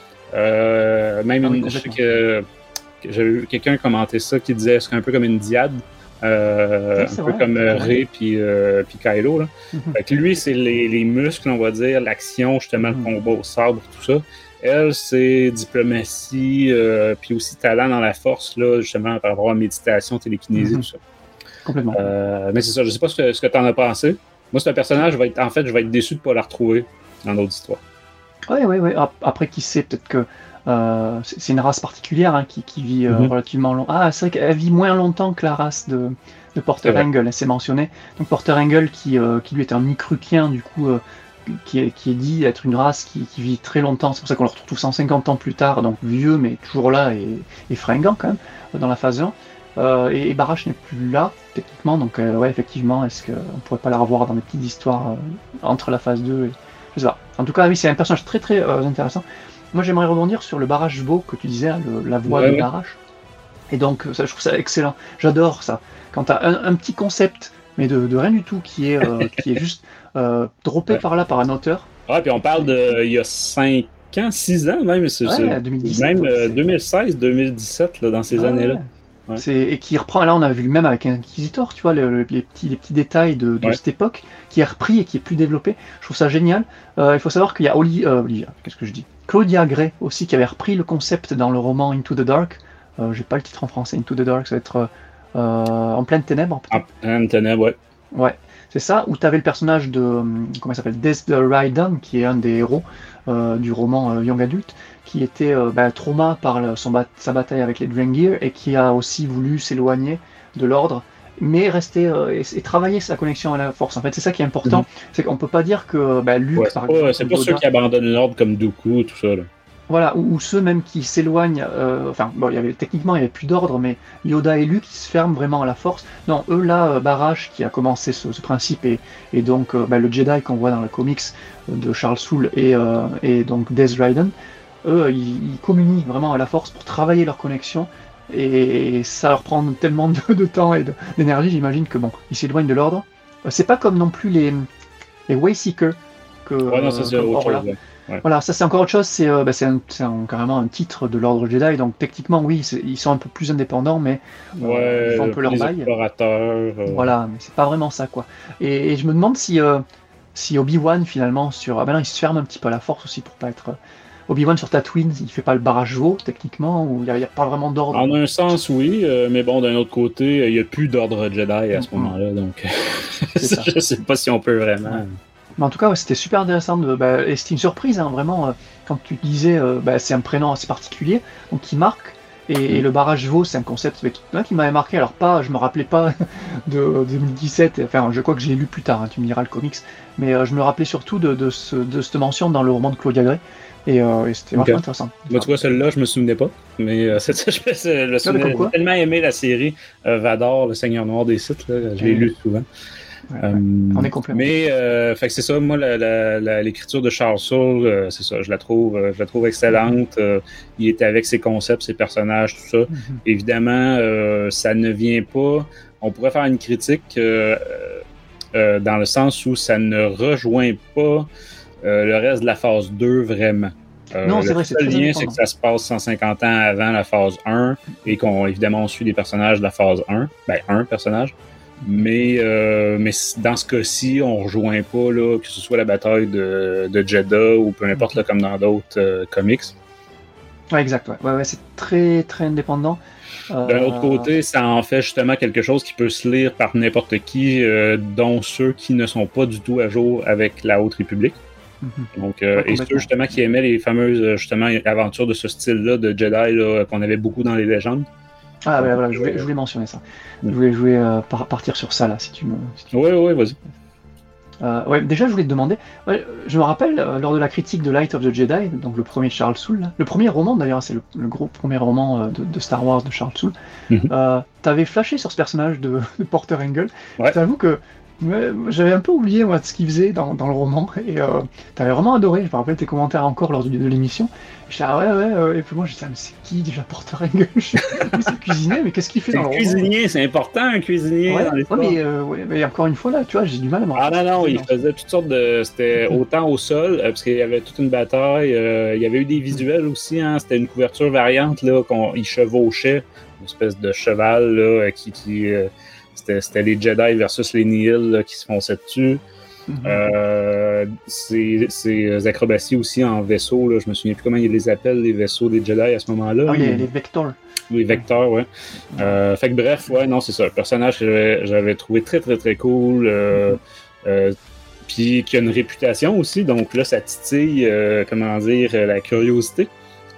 Euh, même, ah oui, une, je sais que... J'avais vu quelqu'un commenter ça qui disait c'est un peu comme une diade, euh, oui, un peu vrai. Comme euh, Rey puis euh, Kylo. Là. Mm-hmm. Fait que lui, c'est les, les muscles, on va dire, l'action, justement, mm-hmm. le combat au sabre, tout ça. Elle, c'est diplomatie, euh, puis aussi talent dans la force, là, justement, par rapport à la méditation, télékinésie, mm-hmm. tout ça. Complètement. Euh, mais c'est ça, je sais pas ce que, ce que tu en as pensé. Moi, c'est un personnage, je vais être, en fait, je vais être déçu de ne pas la retrouver dans notre histoire. Oui, oui, oui. Après, qui sait, peut-être que Euh, c'est, c'est une race particulière hein, qui, qui vit euh, Mhm. relativement longtemps. Ah, c'est vrai qu'elle vit moins longtemps que la race de, de Porter C'est vrai. Engle, c'est mentionné. Donc Porter Engle, qui, euh, qui lui est un micrukien, du coup, euh, qui, est, qui est dit être une race qui, qui vit très longtemps. C'est pour ça qu'on le retrouve cent cinquante ans plus tard, donc vieux, mais toujours là et, et fringant quand même, dans la phase un. Euh, et, et Barash n'est plus là, techniquement, donc euh, ouais, effectivement, est-ce qu'on pourrait pas la revoir dans des petites histoires euh, entre la phase deux et... Je sais pas. En tout cas, oui, c'est un personnage très très euh, intéressant. Moi, j'aimerais rebondir sur le Barash Vo que tu disais, hein, le- la voix Ouais, de ouais. Barash. Et donc, ça, je trouve ça excellent. J'adore ça. Quand tu as un, un petit concept, mais de, de rien du tout, qui est, euh, qui est juste euh, droppé Ouais. par là par un auteur. Ouais, puis on parle de il y a cinq ans, six ans même, c'est, Ouais, c'est- deux mille dix-sept, même ouais, euh, c'est- deux mille seize, deux mille dix-sept, là, dans ces Ouais, années-là. ouais. Ouais. C'est, et qui reprend, là on a vu le même avec Inquisitor, tu vois, le- le- les, petits, les petits détails de, de Ouais. cette époque, qui est repris et qui est plus développé. Je trouve ça génial. Euh, il faut savoir qu'il y a Oli, euh, Olivia, qu'est-ce que je dis Claudia Gray aussi, qui avait repris le concept dans le roman Into the Dark. Euh, j'ai pas le titre en français, Into the Dark, ça va être euh, En pleine ténèbres, peut-être. Ah, Anne Ténèbres, ouais. Ouais, c'est ça, où tu avais le personnage de, hum, comment il s'appelle, Des Rydan, qui est un des héros euh, du roman euh, Young Adult, qui était euh, bah, trauma par le- son bat- sa bataille avec les Drengir, et qui a aussi voulu s'éloigner de l'ordre, mais rester euh, et, et travailler sa connexion à la force. En fait, c'est ça qui est important, Mhm. c'est qu'on peut pas dire que bah, Luke, Ouais, c'est par pas, exemple, c'est ou pas ceux Yoda- qui abandonnent l'ordre comme Dooku, tout ça. Là. voilà, ou, ou ceux même qui s'éloignent, euh, enfin, bon, il y avait, techniquement, il n'y avait plus d'ordre, mais Yoda et Luke, qui se ferment vraiment à la force. Non, eux, là, euh, Barash, qui a commencé ce, ce principe, et, et donc euh, bah, le Jedi qu'on voit dans le comics de Charles Soule et, euh, et donc Des Ryden, eux, ils, ils communient vraiment à la force pour travailler leur connexion, et ça leur prend tellement de, de temps et de- d'énergie, j'imagine que bon, ils s'éloignent de l'ordre. Euh, C'est pas comme non plus les, les Wayseekers, que, Ouais, non, ça, c'est euh, autre Orla. chose. là. Ouais. Voilà, ça c'est encore autre chose, c'est euh, bah, c'est un- c'est un- carrément un titre de l'ordre Jedi, donc techniquement oui, c'est- ils sont un peu plus indépendants, mais euh, Ouais, ils font un peu leur les bail. explorateurs. euh, Voilà, mais c'est pas vraiment ça quoi. Et, et je me demande si, euh, si Obi-Wan finalement sur... Ah ben non, il se ferme un petit peu à la force aussi pour pas être... euh, Obi-Wan sur Tatooine, il fait pas le barrage Vo techniquement, ou il n'y a, il y a pas vraiment d'ordre. En un sens, oui, euh, mais bon, d'un autre côté, il n'y a plus d'ordre Jedi à ce Mhm. moment-là, donc C'est ça. je sais pas si on peut vraiment. Ouais. Mais en tout cas, ouais, c'était super intéressant, de, bah, et c'était une surprise, hein, vraiment, euh, quand tu disais, euh, bah, c'est un prénom assez particulier, donc qui marque, et, et le barrage Vo, c'est un concept mais, qui, qui m'avait marqué, alors pas, je me rappelais pas de deux mille dix-sept, enfin, je crois que j'ai lu plus tard, hein, tu me diras le comics, mais euh, je me rappelais surtout de, de, ce, de cette mention dans le roman de Claudia Gray, et, euh, et c'était Ok. vraiment intéressant. Moi, tu vois, celle-là, je me souvenais pas. Mais euh, c'est ça, je me je me souvenais. comme quoi. J'ai tellement aimé la série euh, Vador, le Seigneur Noir des Sith. Là, je l'ai Ouais. lu souvent. Ouais, Euh, ouais. On est complémentaires. mais euh, fait que c'est ça, moi, la, la, la, l'écriture de Charles Soule, euh, c'est ça, je la trouve, euh, je la trouve excellente. Euh, il était avec ses concepts, ses personnages, tout ça. Mhm. Évidemment, euh, ça ne vient pas. On pourrait faire une critique euh, euh, dans le sens où ça ne rejoint pas euh, le reste de la phase deux vraiment. Euh, Non, c'est le vrai, c'est seul très lien, c'est indépendant. que ça se passe cent cinquante ans avant la phase un et qu'on évidemment on suit des personnages de la phase un. Ben, un personnage. Mais, euh, mais dans ce cas-ci, on rejoint pas, là, que ce soit la bataille de, de Jeddah ou peu importe, là, comme dans d'autres euh, comics. Ouais, exact, ouais, ouais, ouais, c'est très très indépendant. Euh, D'un autre côté, ça en fait justement quelque chose qui peut se lire par n'importe qui, euh, dont ceux qui ne sont pas du tout à jour avec la Haute République. mhm. Donc, euh, Ouais, et complètement. ceux justement qui aimaient les fameuses justement aventures de ce style-là de Jedi là, qu'on avait beaucoup dans les légendes. Ah ouais, Donc, voilà, je voulais, euh, je voulais mentionner ça. ouais. Je voulais, je voulais euh, par- partir sur ça là, si tu me. Si tu... Oui, oui, vas-y. Euh, ouais, déjà, je voulais te demander. Ouais, je me rappelle euh, lors de la critique de Light of the Jedi, donc le premier de Charles Soule, là, le premier roman d'ailleurs, c'est le, le gros premier roman euh, de, de Star Wars de Charles Soule. Mhm. euh, T'avais flashé sur ce personnage de, de Porter Engle. Ouais. Je t'avoue que ouais, j'avais un peu oublié moi de ce qu'il faisait dans, dans le roman et euh, t'avais vraiment adoré. Je me rappelle tes commentaires encore lors du, de l'émission. Je disais, ah ouais, ouais, euh, et puis moi je disais, ah, mais c'est qui déjà Porter Engle? Je sais pas, c'est le cuisinier, mais qu'est-ce qu'il fait C'est dans le le roman? cuisinier, c'est important un cuisinier Ouais, dans ouais, l'histoire. mais, euh, ouais, mais encore une fois là, tu vois, j'ai du mal à me Ah non, non, il Non. faisait toutes sortes de. C'était Mhm. autant au sol, euh, parce qu'il y avait toute une bataille. euh, il y avait eu des visuels aussi, hein, c'était une couverture variante, là, qu'on il chevauchait, une espèce de cheval, là, euh, qui. qui euh, c'était, c'était les Jedi versus les Nihil là, qui se fonçaient dessus. Mhm. Euh, ces, ces acrobaties aussi en vaisseau, là, je me souviens plus comment ils les appellent, les vaisseaux des Jedi à ce moment-là. Ah oui, mais- les, les vectors. Les vecteurs, ouais. Euh, fait que bref, ouais, non, c'est ça. Le personnage que j'avais, j'avais trouvé très, très, très cool. Euh, euh, Puis qui a une réputation aussi. Donc là, ça titille, euh, comment dire, euh, la curiosité.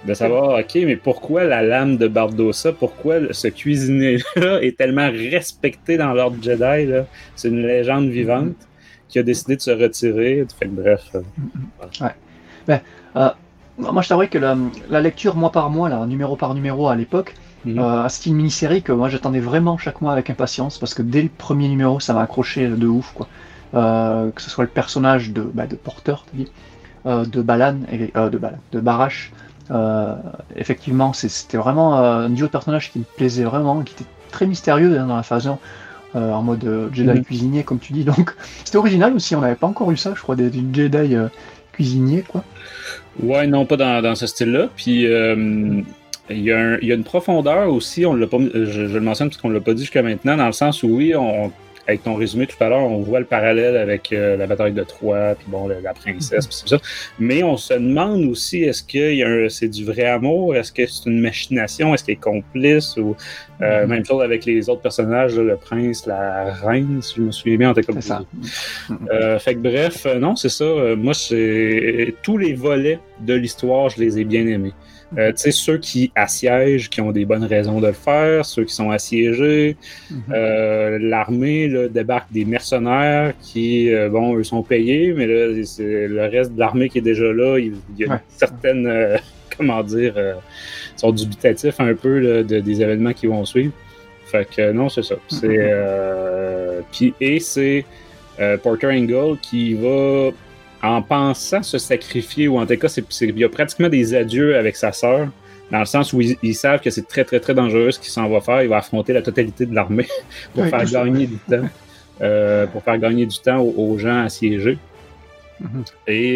De savoir, OK, mais pourquoi la lame de Bardossa, pourquoi ce cuisinier-là est tellement respecté dans l'ordre Jedi, là? C'est une légende vivante qui a décidé de se retirer. Fait que bref. Euh, ouais. Ben, euh, moi, je t'avoue que la, la lecture mois par mois, là, numéro par numéro à l'époque, mm-hmm. euh, c'était une mini-série que moi j'attendais vraiment chaque mois avec impatience parce que dès le premier numéro, ça m'a accroché de ouf, quoi. Euh, que ce soit le personnage de, bah, de Porter, euh, de Balan, et, euh, de Balan, de Barash. Euh, effectivement, c'était vraiment euh, un duo de personnages qui me plaisait vraiment, qui était très mystérieux hein, dans la façon, euh, en mode euh, Jedi mmh. cuisinier, comme tu dis. Donc, c'était original aussi. On n'avait pas encore eu ça, je crois, des, des Jedi euh, cuisiniers, quoi. Ouais, non, pas dans, dans ce style-là. Puis, euh, il y, y a une profondeur aussi. On l'a pas, je, je le mentionne parce qu'on l'a pas dit jusqu'à maintenant, dans le sens où oui, on avec ton résumé tout à l'heure, on voit le parallèle avec euh, la bataille de Troie, puis bon, la, la princesse, puis c'est ça. Mais on se demande aussi, est-ce que c'est du vrai amour? Est-ce que c'est une machination? Est-ce qu'elle est complice? Ou euh, mm-hmm. même chose avec les autres personnages, là, le prince, la reine, si je me souviens bien, en tout cas. C'est ça. Euh, fait que bref, euh, non, c'est ça. Euh, moi, c'est tous les volets de l'histoire, je les ai bien aimés. Euh, tu sais, ceux qui assiègent, qui ont des bonnes raisons de le faire, ceux qui sont assiégés, mm-hmm. euh, l'armée là, débarque des mercenaires qui, euh, bon, eux sont payés, mais là, c'est le reste de l'armée qui est déjà là, il, il y a ouais. certaines, euh, comment dire, euh, sont dubitatifs un peu là, de, des événements qui vont suivre. Fait que non, c'est ça. C'est, mm-hmm. euh, puis, et c'est euh, Porter Engle qui va... en pensant se sacrifier, ou en tout cas, c'est, c'est, il y a pratiquement des adieux avec sa sœur, dans le sens où ils, ils savent que c'est très, très, très dangereux ce qu'il s'en va faire. Il va affronter la totalité de l'armée pour oui, faire gagner du temps, euh, pour faire gagner du temps aux, aux gens assiégés. Mm-hmm. Et,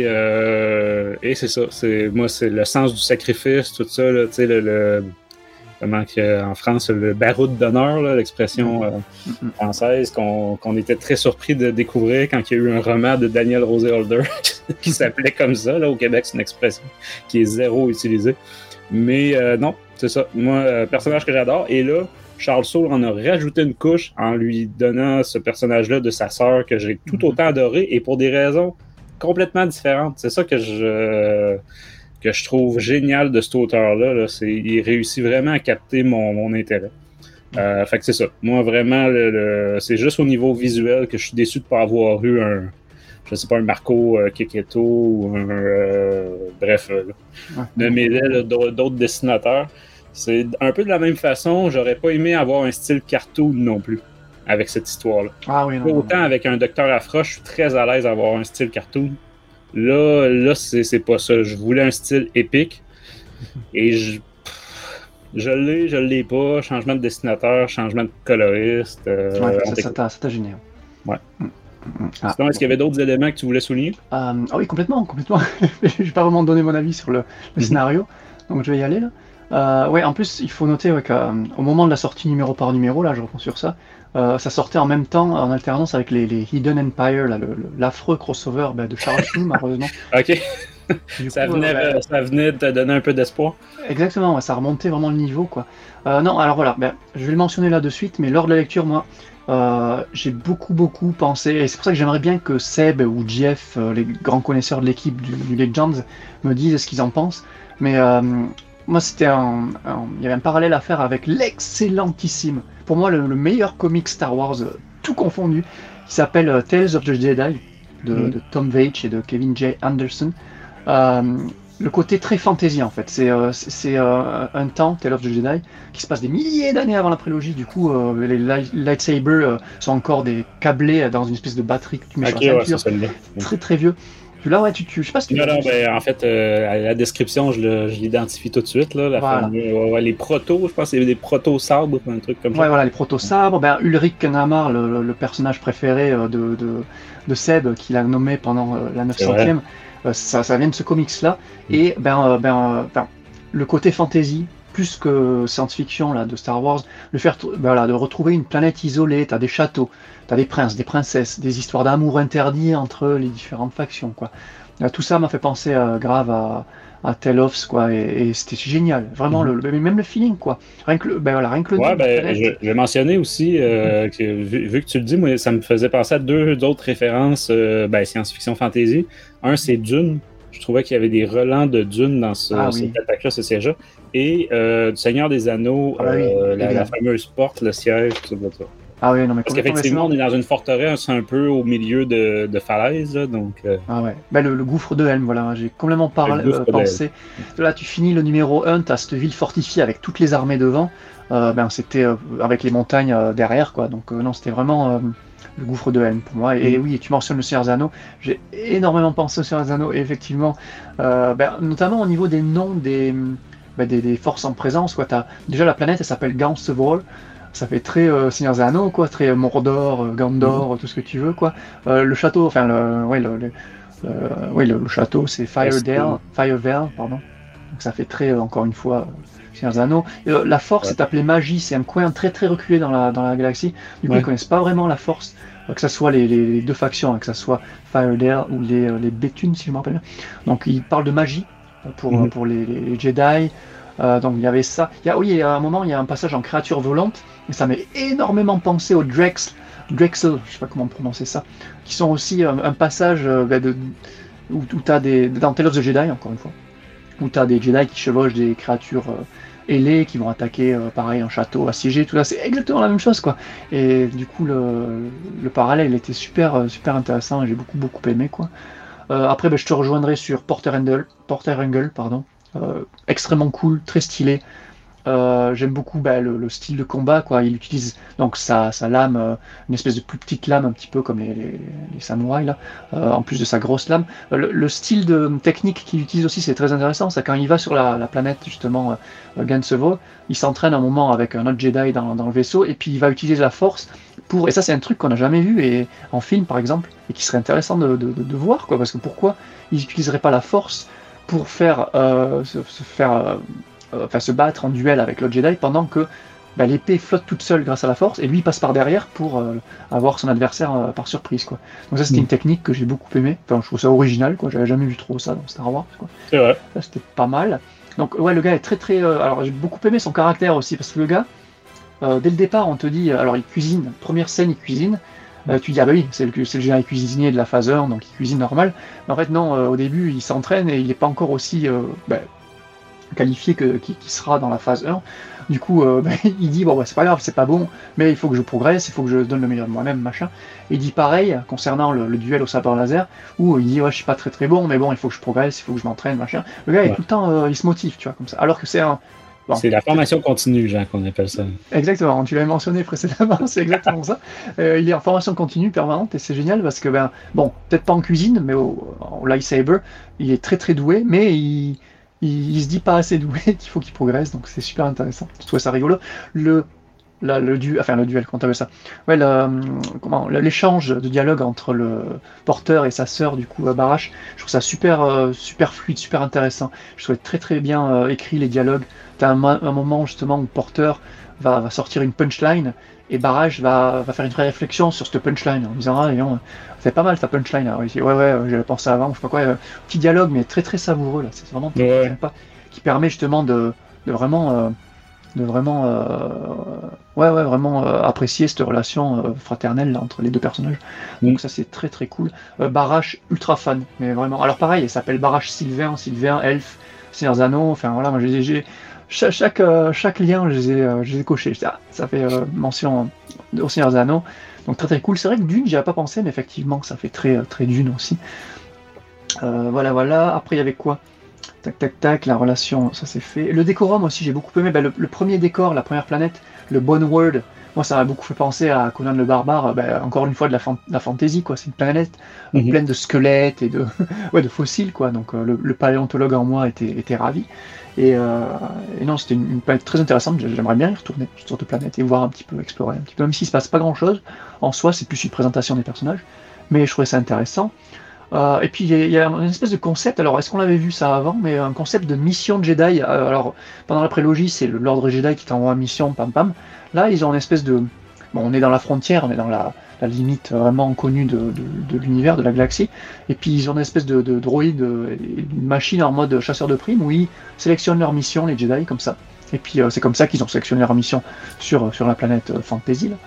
euh, et c'est ça. C'est, moi, c'est le sens du sacrifice, tout ça, là, tu sais, le... le comment que, en France, le baroud d'honneur, là, l'expression euh, mm-hmm. française qu'on, qu'on était très surpris de découvrir quand il y a eu un roman de Daniel Rosé-Holder qui s'appelait comme ça. Là, au Québec, c'est une expression qui est zéro utilisée. Mais euh, non, c'est ça. Moi, euh, personnage que j'adore. Et là, Charles Soule en a rajouté une couche en lui donnant ce personnage-là de sa sœur que j'ai tout autant adoré et pour des raisons complètement différentes. C'est ça que je... Euh, que je trouve génial de cet auteur-là, là, c'est, il réussit vraiment à capter mon, mon intérêt. Euh, fait que c'est ça. Moi, vraiment, le, le, c'est juste au niveau visuel que je suis déçu de ne pas avoir eu un, je sais pas, un Marco euh, Kiketo ou un, euh, bref, euh, de mes d'autres dessinateurs. C'est un peu de la même façon, j'aurais pas aimé avoir un style cartoon non plus avec cette histoire-là. Ah oui, non, Autant non. avec un Docteur Aphra, je suis très à l'aise d'avoir un style cartoon. Là, là c'est, c'est pas ça. Je voulais un style épique. Et je, je l'ai, je l'ai pas. Changement de dessinateur, changement de coloriste. Euh, ouais, ça, ça, t'a, ça t'a gêné. Ouais. Mm. Ah, Sinon, est-ce qu'il y avait d'autres éléments que tu voulais souligner? euh, Ah oui, complètement, complètement. Je vais pas vraiment donner mon avis sur le, le mm-hmm. scénario. Donc je vais y aller là. Euh, ouais, en plus, il faut noter ouais, qu'au euh, moment de la sortie numéro par numéro, là, je reprends sur ça, euh, ça sortait en même temps, en alternance avec les, les Hidden Empire, là, le, le, l'affreux crossover bah, de Charles Soule, malheureusement. Ok. ça, coup, venait, euh, bah, ça venait de te donner un peu d'espoir. Exactement, ouais, ça remontait vraiment le niveau, quoi. Euh, non, alors voilà, bah, je vais le mentionner là de suite, mais lors de la lecture, moi, euh, j'ai beaucoup, beaucoup pensé, et c'est pour ça que j'aimerais bien que Seb ou Jeff, euh, les grands connaisseurs de l'équipe du, du Legends, me disent ce qu'ils en pensent. Mais euh, moi, c'était un, un, il y avait un parallèle à faire avec l'excellentissime, pour moi, le, le meilleur comic Star Wars, euh, tout confondu, qui s'appelle euh, Tales of the Jedi, de, mm. de Tom Veitch et de Kevin J. Anderson. Euh, le côté très fantasy, en fait. C'est, euh, c'est, c'est euh, un temps, Tales of the Jedi, qui se passe des milliers d'années avant la prélogie. Du coup, euh, les light, lightsabers euh, sont encore des câblés dans une espèce de batterie que tu mets okay, sur la ceinture. Ouais, très, très vieux. Là, ouais, tu, tu, je sais pas si tu... Non, non, ben, en fait, euh, la description, je, le, je l'identifie tout de suite. Là, la voilà. famille, ouais, ouais, les protos, je pense que c'est des protos-sabres, un truc comme ça. Ouais, voilà, les protos-sabres. Ben, Ulrich Namar, le, le, le personnage préféré de, de, de Seb, qu'il a nommé pendant euh, la neuf centième, euh, ça, ça vient de ce comics-là. Mm. Et ben, euh, ben, ben, le côté fantasy, plus que science-fiction là, de Star Wars, le faire, ben, voilà, de retrouver une planète isolée, t'as des châteaux, t'as des princes, des princesses, des histoires d'amour interdits entre les différentes factions, quoi. Tout ça m'a fait penser euh, grave à, à Tale of, quoi, et, et c'était génial, vraiment, mm-hmm. le, même le feeling, quoi. Rien que le, ben voilà, rien que le ouais, ben, je, je vais mentionner aussi, euh, mm-hmm. que, vu, vu que tu le dis, moi, ça me faisait penser à deux autres références, euh, ben, science-fiction fantasy. Un, c'est Dune. Je trouvais qu'il y avait des relents de Dune dans ce, Ah oui. cette attaque-là, ce siège-là. Et euh, du Seigneur des Anneaux, Ah bah oui, euh, la, évidemment. la fameuse porte, le siège, tout ça. tout ça. Ah oui, non, mais Parce complètement, qu'effectivement, on mais est dans une forteresse un peu au milieu de, de falaises, là, donc... euh, Ah ouais, bah, le, le gouffre de Helm, voilà, j'ai complètement parlé, Le gouffre euh, de pensé. Là, tu finis le numéro un, t'as cette ville fortifiée avec toutes les armées devant. Euh, ben, c'était euh, avec les montagnes euh, derrière, quoi. Donc, euh, non, c'était vraiment euh, le gouffre de Helm pour moi. Et, Mm. oui, et tu mentionnes le Seigneur des Anneaux. J'ai énormément pensé au Seigneur des Anneaux, et effectivement, euh, ben, notamment au niveau des noms des, ben, des, des forces en présence, quoi. T'as, déjà, la planète, elle s'appelle Gauntseval. Ça fait très euh, Seigneur des Anneaux, quoi, très euh, Mordor, euh, Gondor, tout ce que tu veux, quoi. Euh, le château, enfin, le, ouais, le, le, euh, oui, le, le château, c'est Firedale, Firevale, pardon. Donc ça fait très, euh, encore une fois, euh, Seigneur des Anneaux. Euh, la Force Ouais. est appelée Magie, c'est un coin très très reculé dans la, dans la galaxie. Du coup, Ouais. ils connaissent pas vraiment la Force, euh, que ce soit les, les, les deux factions, hein, que ce soit Firedale ou les, euh, les Bétunes, si je me rappelle bien. Donc ils parlent de magie euh, pour, Mhm. euh, pour les, les, les Jedi. Euh, donc il y avait ça. Il y a, oui, il y a un moment, il y a un passage en créature volante, et ça m'a énormément pensé aux Drexel, Drexel, je sais pas comment prononcer ça, qui sont aussi un, un passage euh, ben, de, où, où tu as des. Dans Tales of the Jedi, encore une fois, où tu as des Jedi qui chevauchent des créatures euh, ailées, qui vont attaquer, euh, pareil, un château assiégé, tout ça, c'est exactement la même chose, quoi. Et du coup, le, le parallèle il était super, euh, super intéressant, et j'ai beaucoup, beaucoup aimé, quoi. Euh, après, ben, je te rejoindrai sur Porter Engel, Porter Engel, pardon. Euh, extrêmement cool, très stylé. Euh, j'aime beaucoup bah, le, le style de combat, quoi. Il utilise donc sa, sa lame, euh, une espèce de plus petite lame, un petit peu comme les, les, les samouraïs là, euh, en plus de sa grosse lame. Euh, le, le style de technique qu'il utilise aussi, c'est très intéressant. C'est quand il va sur la, la planète justement euh, Gansevo, il s'entraîne un moment avec un autre Jedi dans, dans le vaisseau, et puis il va utiliser la Force pour. Et ça, c'est un truc qu'on n'a jamais vu et en film, par exemple, et qui serait intéressant de, de, de, de voir, quoi. Parce que pourquoi ils n'utiliseraient pas la Force pour faire euh, se, se faire euh, enfin se battre en duel avec l'autre Jedi pendant que bah, l'épée flotte toute seule grâce à la Force et lui il passe par derrière pour euh, avoir son adversaire euh, par surprise, quoi. Donc ça c'était Mm. une technique que j'ai beaucoup aimé, enfin je trouve ça original, quoi. J'avais jamais vu trop ça dans Star Wars, quoi. C'est vrai. Ça c'était pas mal. Donc ouais, le gars est très très euh, alors j'ai beaucoup aimé son caractère aussi, parce que le gars euh, dès le départ on te dit euh, alors il cuisine, première scène il cuisine. Euh, tu dis, ah bah oui, c'est le, c'est le Jedi cuisinier de la phase un, donc il cuisine normal. Mais en fait, non, euh, au début, il s'entraîne et il n'est pas encore aussi euh, bah, qualifié que, qui, qui sera dans la phase un. Du coup, euh, bah, il dit, bon, bah, c'est pas grave, c'est pas bon, mais il faut que je progresse, il faut que je donne le meilleur de moi-même, machin. Et il dit pareil concernant le, le duel au sabre laser, où il dit, ouais, je suis pas très très bon, mais bon, il faut que je progresse, il faut que je m'entraîne, machin. Le gars, Ouais. est tout le temps, euh, il se motive, tu vois, comme ça. Alors que c'est un. Bon. C'est la formation continue, Jean, qu'on appelle ça. Exactement, tu l'avais mentionné précédemment, c'est exactement ça. Euh, il est en formation continue permanente et c'est génial parce que, ben, bon, peut-être pas en cuisine, mais au, au lightsaber, il est très très doué, mais il, il, il se dit pas assez doué qu'il faut qu'il progresse, donc c'est super intéressant. Je trouvais ça rigolo. Le, la, le, du, enfin, le duel, comment t'appelles ça? Ouais, le, comment, l'échange de dialogue entre le porteur et sa sœur, du coup, Barash, je trouve ça super, euh, super fluide, super intéressant. Je trouvais très très bien euh, écrit les dialogues. T'as un, un moment justement où Porter va, va sortir une punchline et Barrage va, va faire une vraie réflexion sur cette punchline en disant, ah, non, c'est pas mal ta punchline. Alors, il dit, ouais, ouais, j'avais pensé avant, je sais pas quoi. Euh, petit dialogue, mais très très savoureux là. C'est vraiment très, Ouais. très sympa, qui permet justement de, de vraiment, euh, de vraiment, euh, ouais, ouais, vraiment euh, apprécier cette relation euh, fraternelle là, entre les deux personnages. Mm. Donc ça c'est très très cool. Euh, Barash, ultra fan, mais vraiment. Alors pareil, il s'appelle Barash Sylvain, Sylvain, Elf, Seigneur des Anneaux. Enfin voilà, moi j'ai, j'ai chaque, chaque, euh, chaque lien, je les ai, euh, je les ai cochés. Ah, ça fait euh, mention au Seigneur des Anneaux. Donc très très cool. C'est vrai que Dune, j'y avais pas pensé, mais effectivement, ça fait très, très Dune aussi. Euh, voilà, voilà. Après, il y avait quoi? Tac, tac, tac, la relation, ça c'est fait. Le décorum aussi, j'ai beaucoup aimé. Ben, le, le premier décor, la première planète, le Boneworld, moi ça m'a beaucoup fait penser à Conan le Barbare, ben, encore une fois de la, fan- la fantasy, quoi. C'est une planète euh, Mhm. pleine de squelettes et de, ouais, de fossiles, quoi. Donc euh, le, le paléontologue en moi était, était ravi. Et, euh, et non, c'était une, une planète très intéressante, j'aimerais bien y retourner sur cette planète et voir un petit peu, explorer un petit peu, même s'il se passe pas grand chose, en soi c'est plus une présentation des personnages, mais je trouvais ça intéressant. Euh, et puis il y, a- il y a une espèce de concept, alors est-ce qu'on l'avait vu ça avant, mais un concept de mission de Jedi. Euh, alors pendant la prélogie c'est le- l'ordre Jedi qui t'envoie en mission, pam pam. Là ils ont une espèce de, bon on est dans la frontière, on est dans la, la limite vraiment connue de, de, de l'univers, de la galaxie, et puis ils ont une espèce de, de droïde, euh, une machine en mode chasseur de primes où ils sélectionnent leur mission, les Jedi comme ça. Et puis euh, c'est comme ça qu'ils ont sélectionné leur mission sur, sur la planète euh, Fantasy là.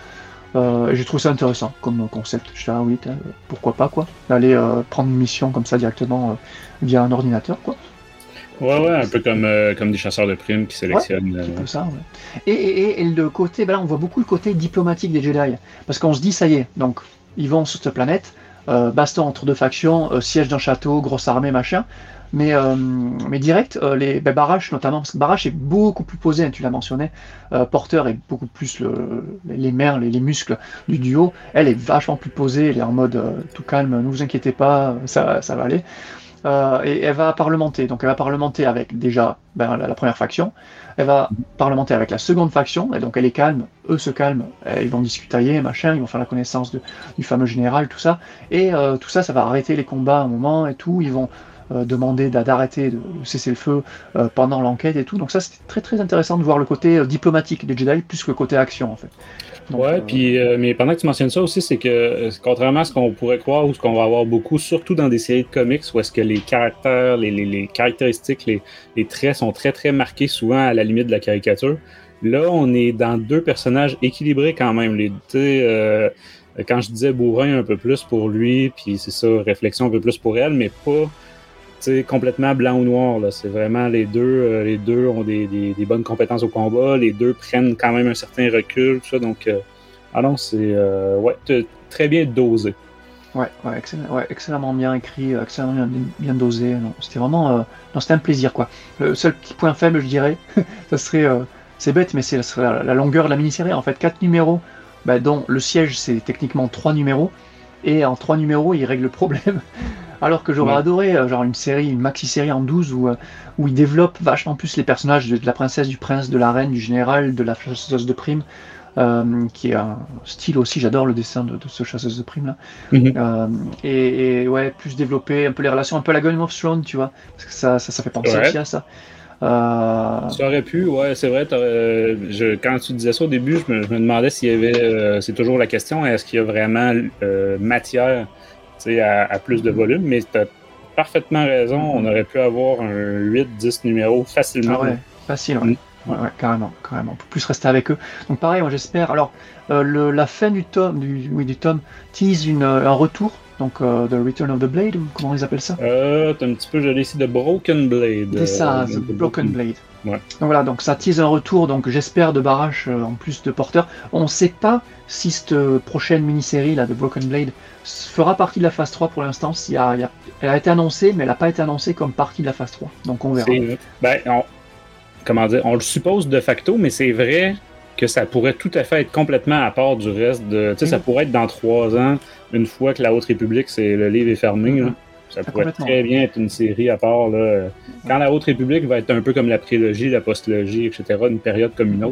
Euh, et j'ai trouvé ça intéressant comme concept. Je dis, ah oui, pourquoi pas, quoi. D'aller euh, prendre une mission comme ça directement euh, via un ordinateur, quoi. Ouais, ouais, un peu comme, euh, comme des chasseurs de primes qui sélectionnent. Ouais, un petit peu ça, ouais. Et, et, et le côté, ben là, on voit beaucoup le côté diplomatique des Jedi. Parce qu'on se dit, ça y est, donc, ils vont sur cette planète, euh, baston entre deux factions, euh, siège d'un château, grosse armée, machin. Mais, euh, mais direct, euh, les ben Barash notamment, parce que Barash est beaucoup plus posé, hein, tu l'as mentionné, euh, Porter est beaucoup plus le, les mers, les, les muscles du duo, elle est vachement plus posée, elle est en mode euh, tout calme, ne vous inquiétez pas, ça, ça va aller. Euh, et elle va parlementer, donc elle va parlementer avec déjà ben, la, la première faction, elle va parlementer avec la seconde faction, et donc elle est calme, eux se calment, et ils vont discutailler, machin, ils vont faire la connaissance de, du fameux général, tout ça, et euh, tout ça, ça va arrêter les combats à un moment et tout, ils vont Euh, demander d'arrêter, de cesser le feu euh, pendant l'enquête et tout. Donc ça, c'était très très intéressant de voir le côté euh, diplomatique des Jedi plus que le côté action en fait. Donc, ouais, euh... puis euh, mais pendant que tu mentionnes ça aussi, c'est que euh, contrairement à ce qu'on pourrait croire ou ce qu'on va avoir beaucoup, surtout dans des séries de comics où est-ce que les caractères, les, les, les caractéristiques, les, les traits sont très très marqués, souvent à la limite de la caricature. Là, on est dans deux personnages équilibrés quand même. Les deux, euh, quand je disais bourrin un peu plus pour lui, puis c'est ça, réflexion un peu plus pour elle, mais pas c'est complètement blanc ou noir, là. C'est vraiment les deux, euh, les deux ont des, des, des bonnes compétences au combat, les deux prennent quand même un certain recul, tout ça, donc euh, ah non, c'est euh, ouais, très bien dosé. Ouais, ouais, excellent, ouais, excellemment bien écrit, excellemment bien, bien dosé. Non, c'était vraiment, euh, non, c'était un plaisir, quoi. Le seul petit point faible, je dirais, ça serait, euh, c'est bête, mais c'est la, la longueur de la mini-série. En fait, quatre numéros, bah, dont le siège, c'est techniquement trois numéros, et en trois numéros, il règle le problème. Alors que j'aurais ouais. adoré euh, genre une série, une maxi-série en douze où, euh, où ils développent vachement plus les personnages de, de la princesse, du prince, de la reine, du général, de la chasseuse de primes, euh, qui est un style aussi, j'adore le dessin de, de ce chasseuse de primes là. Mm-hmm. Euh, et, et ouais, plus développer un peu les relations, un peu la Game of Thrones, tu vois, parce que ça, ça, ça fait penser ouais. aussi à ça. Euh... Ça aurait pu, ouais, c'est vrai. Je, quand tu disais ça au début, je me, je me demandais s'il y avait, euh, c'est toujours la question, est-ce qu'il y a vraiment euh, matière À, à plus de volume, mais tu as parfaitement raison, on aurait pu avoir un huit dix numéros facilement. Ah ouais, facile, ouais. Mm. ouais, ouais carrément, carrément. On peut plus rester avec eux. Donc pareil, moi j'espère. Alors, euh, le, la fin du tome, du, oui, du tome tease une, un retour, donc euh, The Return of the Blade, ou comment ils appellent ça euh, T'as un petit peu, j'allais ici, de Broken Blade. C'est ça, euh, The Broken Blade. Ouais. Donc voilà, donc ça tease un retour, donc j'espère de Barash euh, en plus de Porter. On ne sait pas si cette euh, prochaine mini-série là de Broken Blade fera partie de la phase trois pour l'instant. Il y a, il y a, elle a été annoncée, mais elle n'a pas été annoncée comme partie de la phase trois. Donc on verra. Ben, on, comment dire, on le suppose de facto, mais c'est vrai que ça pourrait tout à fait être complètement à part du reste de. Tu sais, mmh. ça pourrait être dans trois ans, une fois que la Haute République, c'est, le livre est fermé. Mmh. Là. Ça ah, pourrait très bien être une série à part. Là. Quand la Haute République va être un peu comme la prélogie, la postlogie, et cetera, une période comme une autre.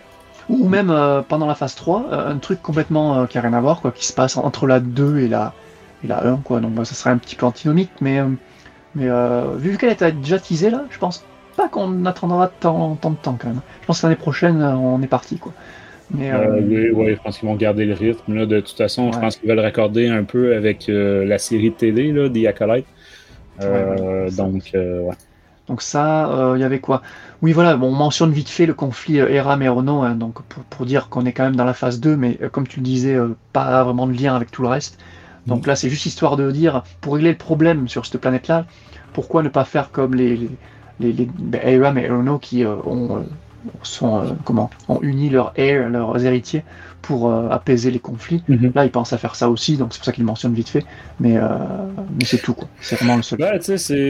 Ou même euh, pendant la phase trois, euh, un truc complètement euh, qui n'a rien à voir, quoi, qui se passe entre la deux et la, et la un. Quoi. Donc bah, ça serait un petit peu antinomique, mais, euh, mais euh, vu qu'elle était déjà teasée, là, je pense pas qu'on attendra tant, tant de temps quand même. Je pense que l'année prochaine, on est parti. Quoi. Mais, euh... Euh, oui, oui, je pense qu'ils vont garder le rythme. Là. De toute façon, ouais. je pense qu'ils veulent raccorder un peu avec euh, la série de télé, là, The Acolyte. Euh, ouais, ouais, donc, euh, ouais. Donc ça, il euh, y avait quoi? Oui, voilà, bon, on mentionne vite fait le conflit euh, Hera et Rono, hein, donc pour, pour dire qu'on est quand même dans la phase deux, mais euh, comme tu le disais, euh, pas vraiment de lien avec tout le reste. Donc mmh. là, c'est juste histoire de dire, pour régler le problème sur cette planète-là, pourquoi ne pas faire comme les, les, les, les ben, Hera et Rono qui euh, ont... Euh, sont euh, comment ont uni leurs heirs, leurs héritiers pour euh, apaiser les conflits. Mm-hmm. Là, ils pensent à faire ça aussi, donc c'est pour ça qu'ils le mentionnent vite fait. Mais, euh, mais c'est tout, quoi. C'est vraiment le seul. Ouais, tu sais, c'est,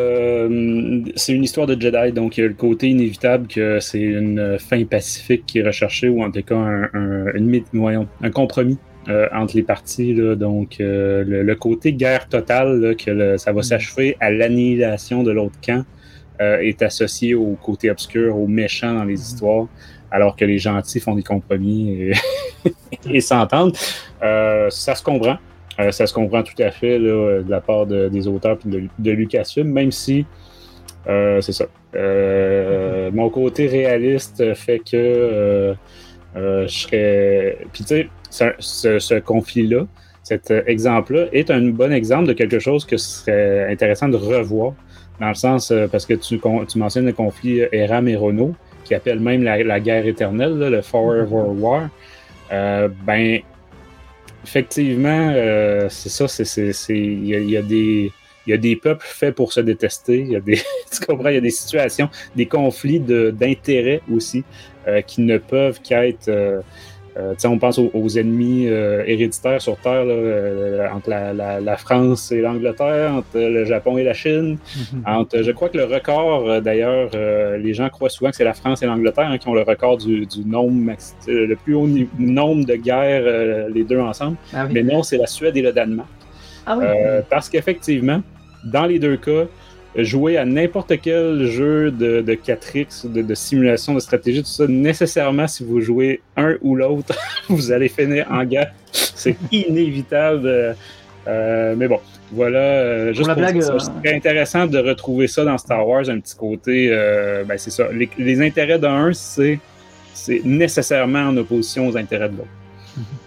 euh, c'est une histoire de Jedi, donc il y a le côté inévitable que c'est une fin pacifique qui est recherchée, ou en tout cas un, un, une, voyons, un compromis euh, entre les parties. Là, donc euh, le, le côté guerre totale, là, que le, ça va mm-hmm. s'achever à l'annihilation de l'autre camp. Euh, est associé au côté obscur, aux méchants dans les histoires, alors que les gentils font des compromis et, et s'entendent. Euh, ça se comprend. Euh, ça se comprend tout à fait là, de la part de, des auteurs et de, de Lucasfilm, même si euh, c'est ça. Euh, mon côté réaliste fait que euh, euh, je serais. Puis tu sais, ce, ce conflit-là, cet exemple-là, est un bon exemple de quelque chose que ce serait intéressant de revoir. Dans le sens, euh, parce que tu, tu mentionnes le conflit Hera et Rono, qui appelle même la, la guerre éternelle, là, le Forever War. Euh, ben, effectivement, euh, c'est ça, c'est, c'est, c'est, il y a, il y a des, il y a des peuples faits pour se détester. Il y a des, tu comprends, il y a des situations, des conflits de, d'intérêts aussi euh, qui ne peuvent qu'être. Euh, Euh, on pense aux, aux ennemis euh, héréditaires sur Terre, là, euh, entre la, la, la France et l'Angleterre, entre le Japon et la Chine. Mm-hmm. Entre, je crois que le record, euh, d'ailleurs, euh, les gens croient souvent que c'est la France et l'Angleterre hein, qui ont le record du, du nombre, le plus haut niveau, nombre de guerres, euh, les deux ensemble. Ah oui. Mais non, c'est la Suède et le Danemark. Ah oui. euh, parce qu'effectivement, dans les deux cas, jouer à n'importe quel jeu de, de quatre X, de, de simulation, de stratégie, tout ça, nécessairement, si vous jouez un ou l'autre, vous allez finir en guerre. C'est inévitable. Euh, mais bon, voilà. Euh, juste pour, pour blague, ça, c'est euh... intéressant de retrouver ça dans Star Wars, un petit côté. Euh, ben c'est ça. Les, les intérêts d'un, c'est, c'est nécessairement en opposition aux intérêts de l'autre. Mm-hmm.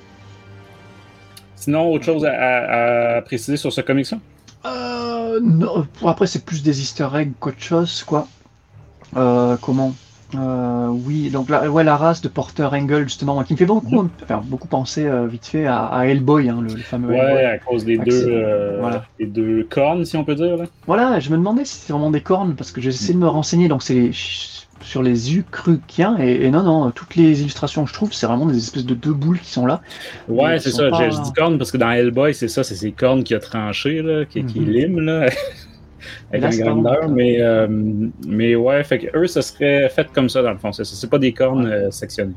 Sinon, autre chose à, à, à préciser sur ce comic-là? Euh, non, après c'est plus des easter eggs qu'autre chose quoi. Euh, comment euh, oui donc la, ouais, la race de Porter Engle justement qui me fait beaucoup, mmh. enfin, beaucoup penser euh, vite fait à, à Hellboy hein, le, le fameux ouais Hellboy. À cause des deux, euh, voilà. les deux cornes si on peut dire là. Voilà, je me demandais si c'était vraiment des cornes parce que j'ai essayé de me renseigner donc c'est les, sur les Ukrukiens et, et non non toutes les illustrations que je trouve c'est vraiment des espèces de deux boules qui sont là. Ouais c'est ça, pas... je dis cornes parce que dans Hellboy c'est ça, c'est ces cornes qui a tranché là, qui, mm-hmm. qui liment là avec un grandeur, mais, euh, mais ouais, fait que eux ça serait fait comme ça dans le fond, c'est, c'est pas des cornes ouais. euh, sectionnées.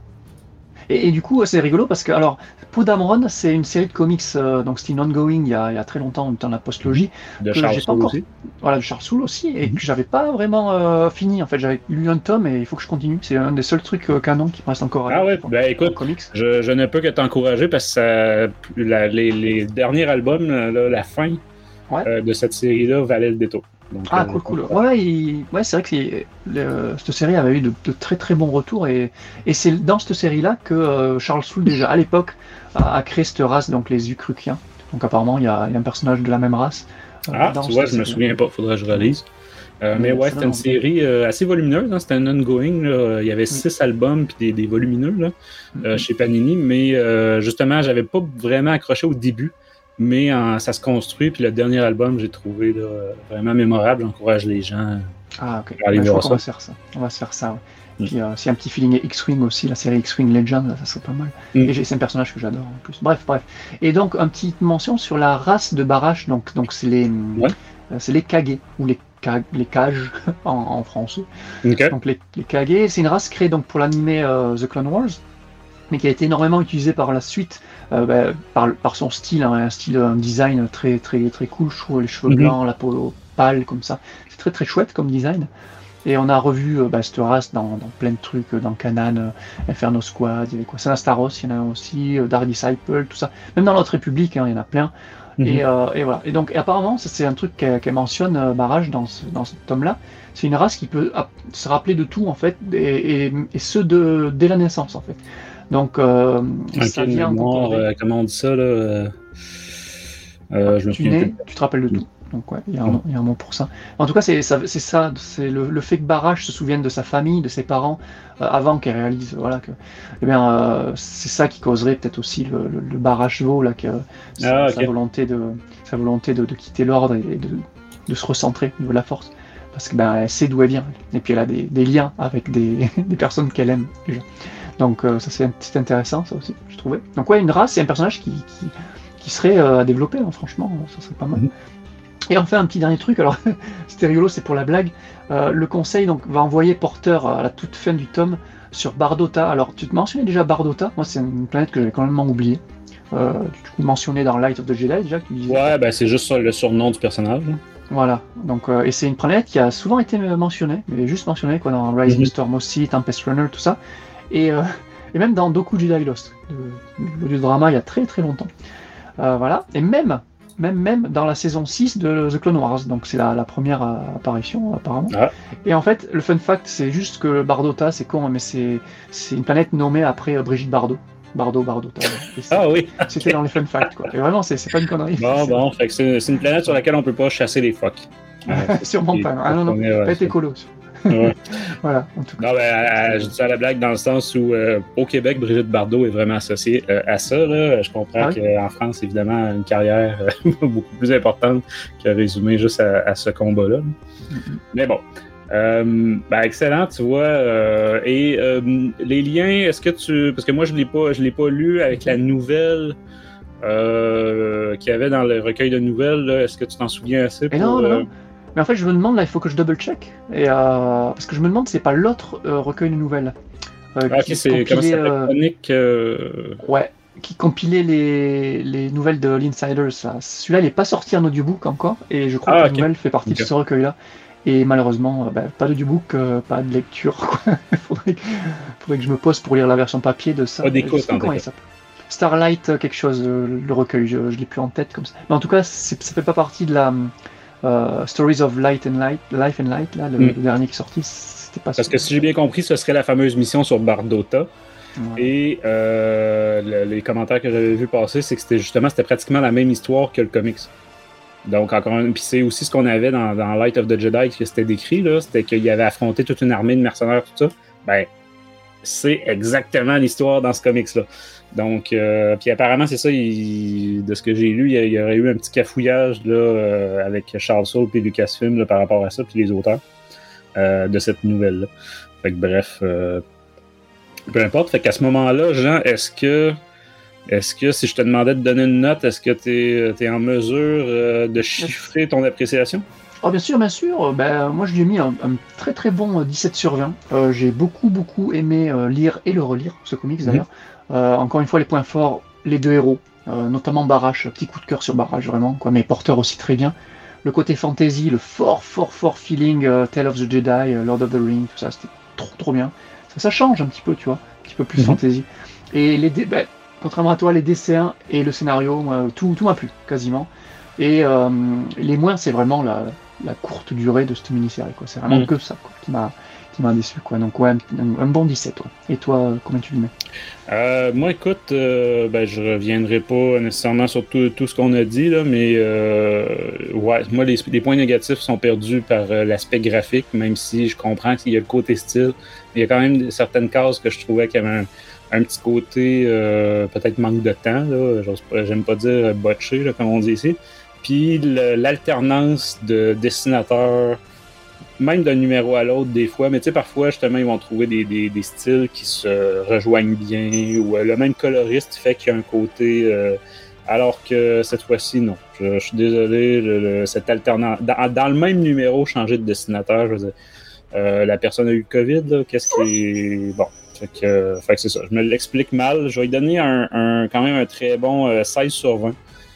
Et, et du coup, c'est rigolo parce que, alors, Poudamron, c'est une série de comics, euh, donc c'était une ongoing il y, a, il y a très longtemps, dans la post-logie. De Charles Soule encore... aussi. Voilà, de Charles Soule aussi, et mm-hmm. que j'avais pas vraiment euh, fini. En fait, j'avais lu un tome et il faut que je continue. C'est un des seuls trucs euh, canon qui me reste encore à Ah ouais, ben écoute, je, je ne peux que t'encourager parce que ça, la, les, les derniers albums, là, la fin ouais. euh, de cette série-là valait le détour. Donc, ah, euh, cool, cool. Ouais, il... ouais, c'est vrai que le... cette série avait eu de, de très très bons retours et, et c'est dans cette série-là que euh, Charles Soule, déjà à l'époque, a, a créé cette race, donc les Ukrukiens. Donc apparemment, il y, a, il y a un personnage de la même race. Euh, ah, tu vois, je me souviens pas, faudrait que je relise. Euh, mais, mais ouais, c'était une série euh, assez volumineuse, hein, c'était un ongoing. Là. Il y avait six oui. albums puis des, des volumineux là, mm-hmm. euh, chez Panini, mais euh, justement, j'avais pas vraiment accroché au début. Mais euh, ça se construit, puis le dernier album, j'ai trouvé là, vraiment mémorable. J'encourage les gens ah, okay. à aller ouais, voir ça. On va faire ça. On va se faire ça. Ouais. Mm. Puis euh, s'il y a un petit feeling X-Wing aussi, la série X-Wing Legend, là, ça serait pas mal. Mm. Et c'est un personnage que j'adore en plus. Bref, bref. Et donc, une petite mention sur la race de Barash. Donc, donc c'est les, ouais. euh, c'est les Kage, ou les, Kage, les Cages en, en français. Okay. Donc, les, les Kage, c'est une race créée donc, pour l'animé euh, The Clone Wars, mais qui a été énormément utilisée par la suite. Euh, bah, par, par son style, hein, un style, un design très très très cool, je trouve, les cheveux mm-hmm. blancs, la peau pâle comme ça, c'est très très chouette comme design. Et on a revu euh, bah, cette race dans, dans plein de trucs, dans Kanan, euh, Inferno Squad, il y avait quoi, Sanastaros, il y en a aussi, euh, Dark Disciple, tout ça. Même dans l'autre République, hein, il y en a plein. Mm-hmm. Et, euh, et voilà. Et donc, et apparemment, ça, c'est un truc qu'elle, qu'elle mentionne euh, Barash dans ce, dans ce tome-là. C'est une race qui peut ap- se rappeler de tout en fait, et, et, et ce de, dès la naissance en fait. Donc, euh, okay, ça vient mémoire, euh, comment on dit ça là euh, euh, je me tu, nais, tu te rappelles de tout. Donc ouais, il y a un, il y a un mot pour ça. En tout cas, c'est ça, c'est ça, c'est le, le fait que Barash se souvienne de sa famille, de ses parents, euh, avant qu'elle réalise, voilà que, eh bien, euh, c'est ça qui causerait peut-être aussi le, le, le Barashvo là, que sa, ah, okay. sa volonté de, sa volonté de, de quitter l'ordre et de, de se recentrer au niveau de la force, parce que ben elle sait d'où elle vient, et puis elle a des, des liens avec des, des personnes qu'elle aime déjà. Donc euh, ça c'est, c'est intéressant ça aussi, je trouvais. Donc ouais, une race, c'est un personnage qui, qui, qui serait euh, à développer, hein, franchement, ça serait pas mal. Mm-hmm. Et enfin un petit dernier truc, alors c'était rigolo, c'est pour la blague. Euh, le conseil donc va envoyer Porter à la toute fin du tome sur Bardota. Alors tu te mentionnais déjà Bardota, moi c'est une planète que j'avais quand même oubliée. Euh, tu mentionnais dans Light of the Jedi déjà que tu disais. Ouais, bah c'est juste le surnom du personnage. Voilà, donc euh, et c'est une planète qui a souvent été mentionnée, mais juste mentionnée quoi dans Rise mm-hmm. of Storm aussi, Tempest Runner, tout ça. Et, euh, et même dans Doku Jedi Lost, le, le drama il y a très très longtemps. Euh, voilà, et même, même, même dans la saison six de The Clone Wars, donc c'est la, la première euh, apparition apparemment. Ah. Et en fait, le fun fact, c'est juste que Bardota, c'est con, mais c'est, c'est une planète nommée après euh, Brigitte Bardot. Bardot, Bardota. Ah oui! C'était okay. Dans les fun facts, quoi. Et vraiment, c'est, c'est pas une connerie. Bon, bon, fait que c'est, c'est une planète sur laquelle on peut pas chasser les phoques. Euh, Sûrement pas, non. Ah non, non, ouais, pas être écolo. Ouais. Voilà, en tout cas. Non, ben, à- je dis ça à la blague dans le sens où euh, au Québec, Brigitte Bardot est vraiment associée euh, à ça. Là. Je comprends Ah oui? qu'en France, évidemment, une carrière euh, beaucoup plus importante que résumée juste à, à ce combat-là. Mm-hmm. Mais bon. Euh, ben excellent, tu vois. Euh, et euh, les liens, est-ce que tu. Parce que moi, je l'ai pas, je l'ai pas lu avec la nouvelle euh, qu'il y avait dans le recueil de nouvelles. Là. Est-ce que tu t'en souviens assez? Et pour, non, non, euh, non. Mais en fait, je me demande, là, il faut que je double-check. Et, euh, parce que je me demande si c'est pas l'autre euh, recueil de nouvelles. Euh, Ah, qui ok, c'est comment ça compilait, s'appelle? euh, Chronique. euh, Ouais, qui compilait les, les nouvelles de l'Insiders. Là. Celui-là, il n'est pas sorti en audiobook encore, et je crois Ah, que la ok. nouvelle fait partie Ok. de ce recueil-là. Et malheureusement, euh, ben, pas d'audiobook, euh, pas de lecture. Quoi. faudrait, que, faudrait que je me pose pour lire la version papier de ça. Pas d'écoute, Je sais plus en comment tout il cas. s'appelle. Starlight, euh, quelque chose, euh, le recueil, je, je l'ai plus en tête comme ça. Mais en tout cas, c'est- ça fait pas partie de la euh, Stories of Light and Light, Life and Light, là, le, Mm. le dernier qui est sorti. C'était pas Parce ça. que si j'ai bien compris, ce serait la fameuse mission sur Bardota. Ouais. Et euh, le- les commentaires que j'avais vu passer, c'est que c'était justement, c'était pratiquement la même histoire que le comics. Donc, encore une puis c'est aussi ce qu'on avait dans, dans Light of the Jedi, que c'était décrit, là, c'était qu'il avait affronté toute une armée de mercenaires, tout ça. Ben, c'est exactement l'histoire dans ce comics-là. Donc, euh, puis apparemment, c'est ça, il, de ce que j'ai lu, il y, a, il y aurait eu un petit cafouillage là, euh, avec Charles Soule et Lucasfilm là, par rapport à ça, puis les auteurs euh, de cette nouvelle-là. Fait que bref, euh, peu importe. Fait qu'à ce moment-là, Jean, est-ce que Est-ce que si je te demandais de donner une note, est-ce que tu es en mesure euh, de chiffrer ton appréciation? Oh, bien sûr, bien sûr. Ben, moi, je lui ai mis un, un très très bon dix-sept sur vingt. Euh, j'ai beaucoup beaucoup aimé euh, lire et le relire, ce comics d'ailleurs. Mm-hmm. Euh, encore une fois, les points forts, les deux héros, euh, notamment Barash, petit coup de cœur sur Barash, vraiment, quoi, mais Porter aussi très bien. Le côté fantasy, le fort fort fort feeling euh, Tale of the Jedi, euh, Lord of the Rings, tout ça, c'était trop trop bien. Ça, ça change un petit peu, tu vois, un petit peu plus mm-hmm. fantasy. Et les dé- ben, contrairement à toi, les dessins et le scénario, moi, tout, tout m'a plu, quasiment. Et euh, les moins, c'est vraiment la, la courte durée de cette mini-série, quoi. C'est vraiment mmh. que ça, quoi, qui m'a, qui m'a déçu, quoi. Donc, ouais, un, un bon dix-sept, toi. Et toi, comment tu le mets? Euh, moi, écoute, euh, ben, je reviendrai pas nécessairement sur tout, tout ce qu'on a dit, là, mais euh, ouais, moi, les, les points négatifs sont perdus par euh, l'aspect graphique, même si je comprends qu'il y a le côté style. Il y a quand même certaines cases que je trouvais qu'il y avait un, un petit côté, euh, peut-être manque de temps, là, pas, j'aime pas dire botché, là, comme on dit ici. Puis le, l'alternance de dessinateurs, même d'un numéro à l'autre des fois, mais tu sais, parfois, justement, ils vont trouver des, des, des styles qui se rejoignent bien, ou euh, le même coloriste fait qu'il y a un côté... Euh, alors que cette fois-ci, non. Je, je suis désolé, le, le, cette alternance... Dans, dans le même numéro, changer de dessinateur, je veux dire, euh, la personne a eu le COVID, là, qu'est-ce qui est... Bon, fait que, euh, fait que c'est ça. Je me l'explique mal. Je vais lui donner un, un, quand même un très bon euh, seize sur vingt.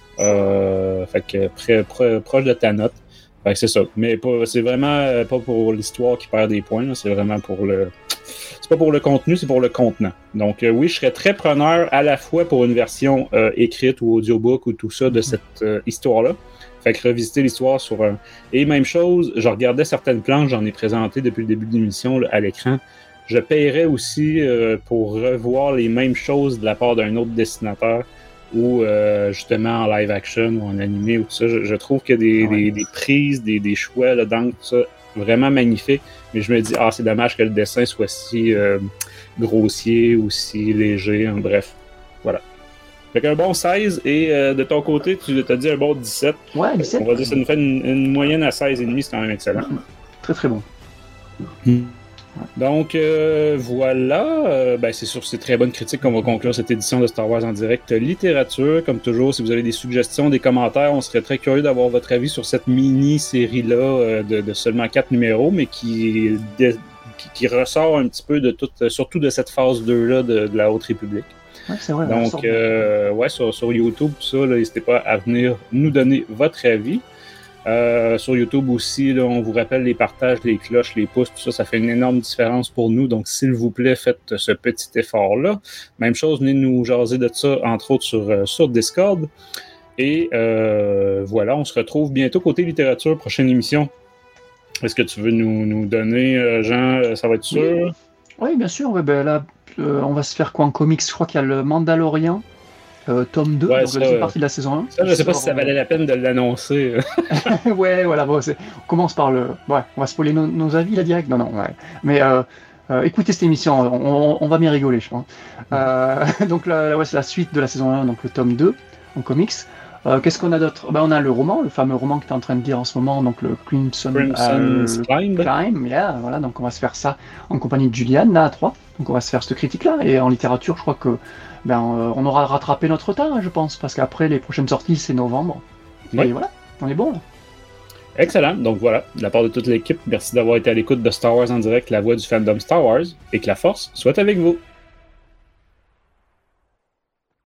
Euh, fait que près, près, proche de ta note. Fait que c'est ça. Mais pas, c'est vraiment pas pour l'histoire qui perd des points. Là. C'est vraiment pour le. C'est pas pour le contenu, c'est pour le contenant. Donc euh, oui, je serais très preneur à la fois pour une version euh, écrite ou audiobook ou tout ça de cette euh, histoire-là. Fait que revisiter l'histoire sur un. Et même chose, je regardais certaines planches, j'en ai présenté depuis le début de l'émission là, à l'écran. Je paierais aussi euh, pour revoir les mêmes choses de la part d'un autre dessinateur. Ou euh, justement en live action ou en animé ou tout ça. Je, je trouve qu'il y a des, ouais. des, des prises, des, des choix là, dans tout ça, vraiment magnifiques. Mais je me dis, ah, c'est dommage que le dessin soit si euh, grossier ou si léger. Hein, bref, voilà. Fait qu'un bon seize et euh, de ton côté, tu t'as dit un bon dix-sept. Ouais, dix-sept. On va dire que ça nous fait une, une moyenne à seize virgule cinq, c'est quand même excellent. Très très bon. Hmm. Donc euh, voilà, euh, ben, c'est sur ces très bonnes critiques qu'on va conclure cette édition de Star Wars en direct littérature. Comme toujours, si vous avez des suggestions, des commentaires, on serait très curieux d'avoir votre avis sur cette mini-série-là euh, de, de seulement quatre numéros, mais qui, de, qui, qui ressort un petit peu de tout, surtout de cette phase deux-là de, de la Haute République. Ouais, c'est vrai. Donc, euh, ouais, sur, sur YouTube, tout ça, là, n'hésitez pas à venir nous donner votre avis. Euh, sur YouTube aussi, là, on vous rappelle les partages, les cloches, les pouces, tout ça, ça fait une énorme différence pour nous. Donc, s'il vous plaît, faites ce petit effort-là. Même chose, venez nous jaser de ça, entre autres, sur, euh, sur Discord. Et euh, voilà, on se retrouve bientôt côté littérature, prochaine émission. Est-ce que tu veux nous, nous donner, euh, Jean, ça va être sûr? Oui, oui bien sûr. Ouais, ben là, euh, on va se faire quoi en comics? Je crois qu'il y a le Mandalorian. euh, tome deux, Ouais, donc ça, la deuxième partie de la saison un. Ça, je sais pas sort, si ça valait la peine de l'annoncer. euh, ouais, voilà, bon, c'est- on commence par le... Ouais, on va spoiler nos, nos avis, là, direct. Non, non, ouais. Mais euh, euh, écoutez cette émission, on, on- on va bien rigoler, je pense. Euh, donc là, ouais, c'est la suite de la saison un, donc le tome deux, en comics. Euh, Qu'est-ce qu'on a d'autre? Ben, on a le roman, le fameux roman que tu es en train de lire en ce moment, donc le Crimson, Crimson's euh, Climb. Climb, yeah, voilà, donc on va se faire ça en compagnie de Juliane, là, à trois. Donc on va se faire cette critique-là. Et en littérature, je crois que ben, euh, on aura rattrapé notre temps, hein, je pense, parce qu'après, les prochaines sorties, c'est novembre. Ouais. Et voilà, on est bon, là. Excellent. Donc voilà, de la part de toute l'équipe, merci d'avoir été à l'écoute de Star Wars en direct, la voix du fandom Star Wars, et que la force soit avec vous.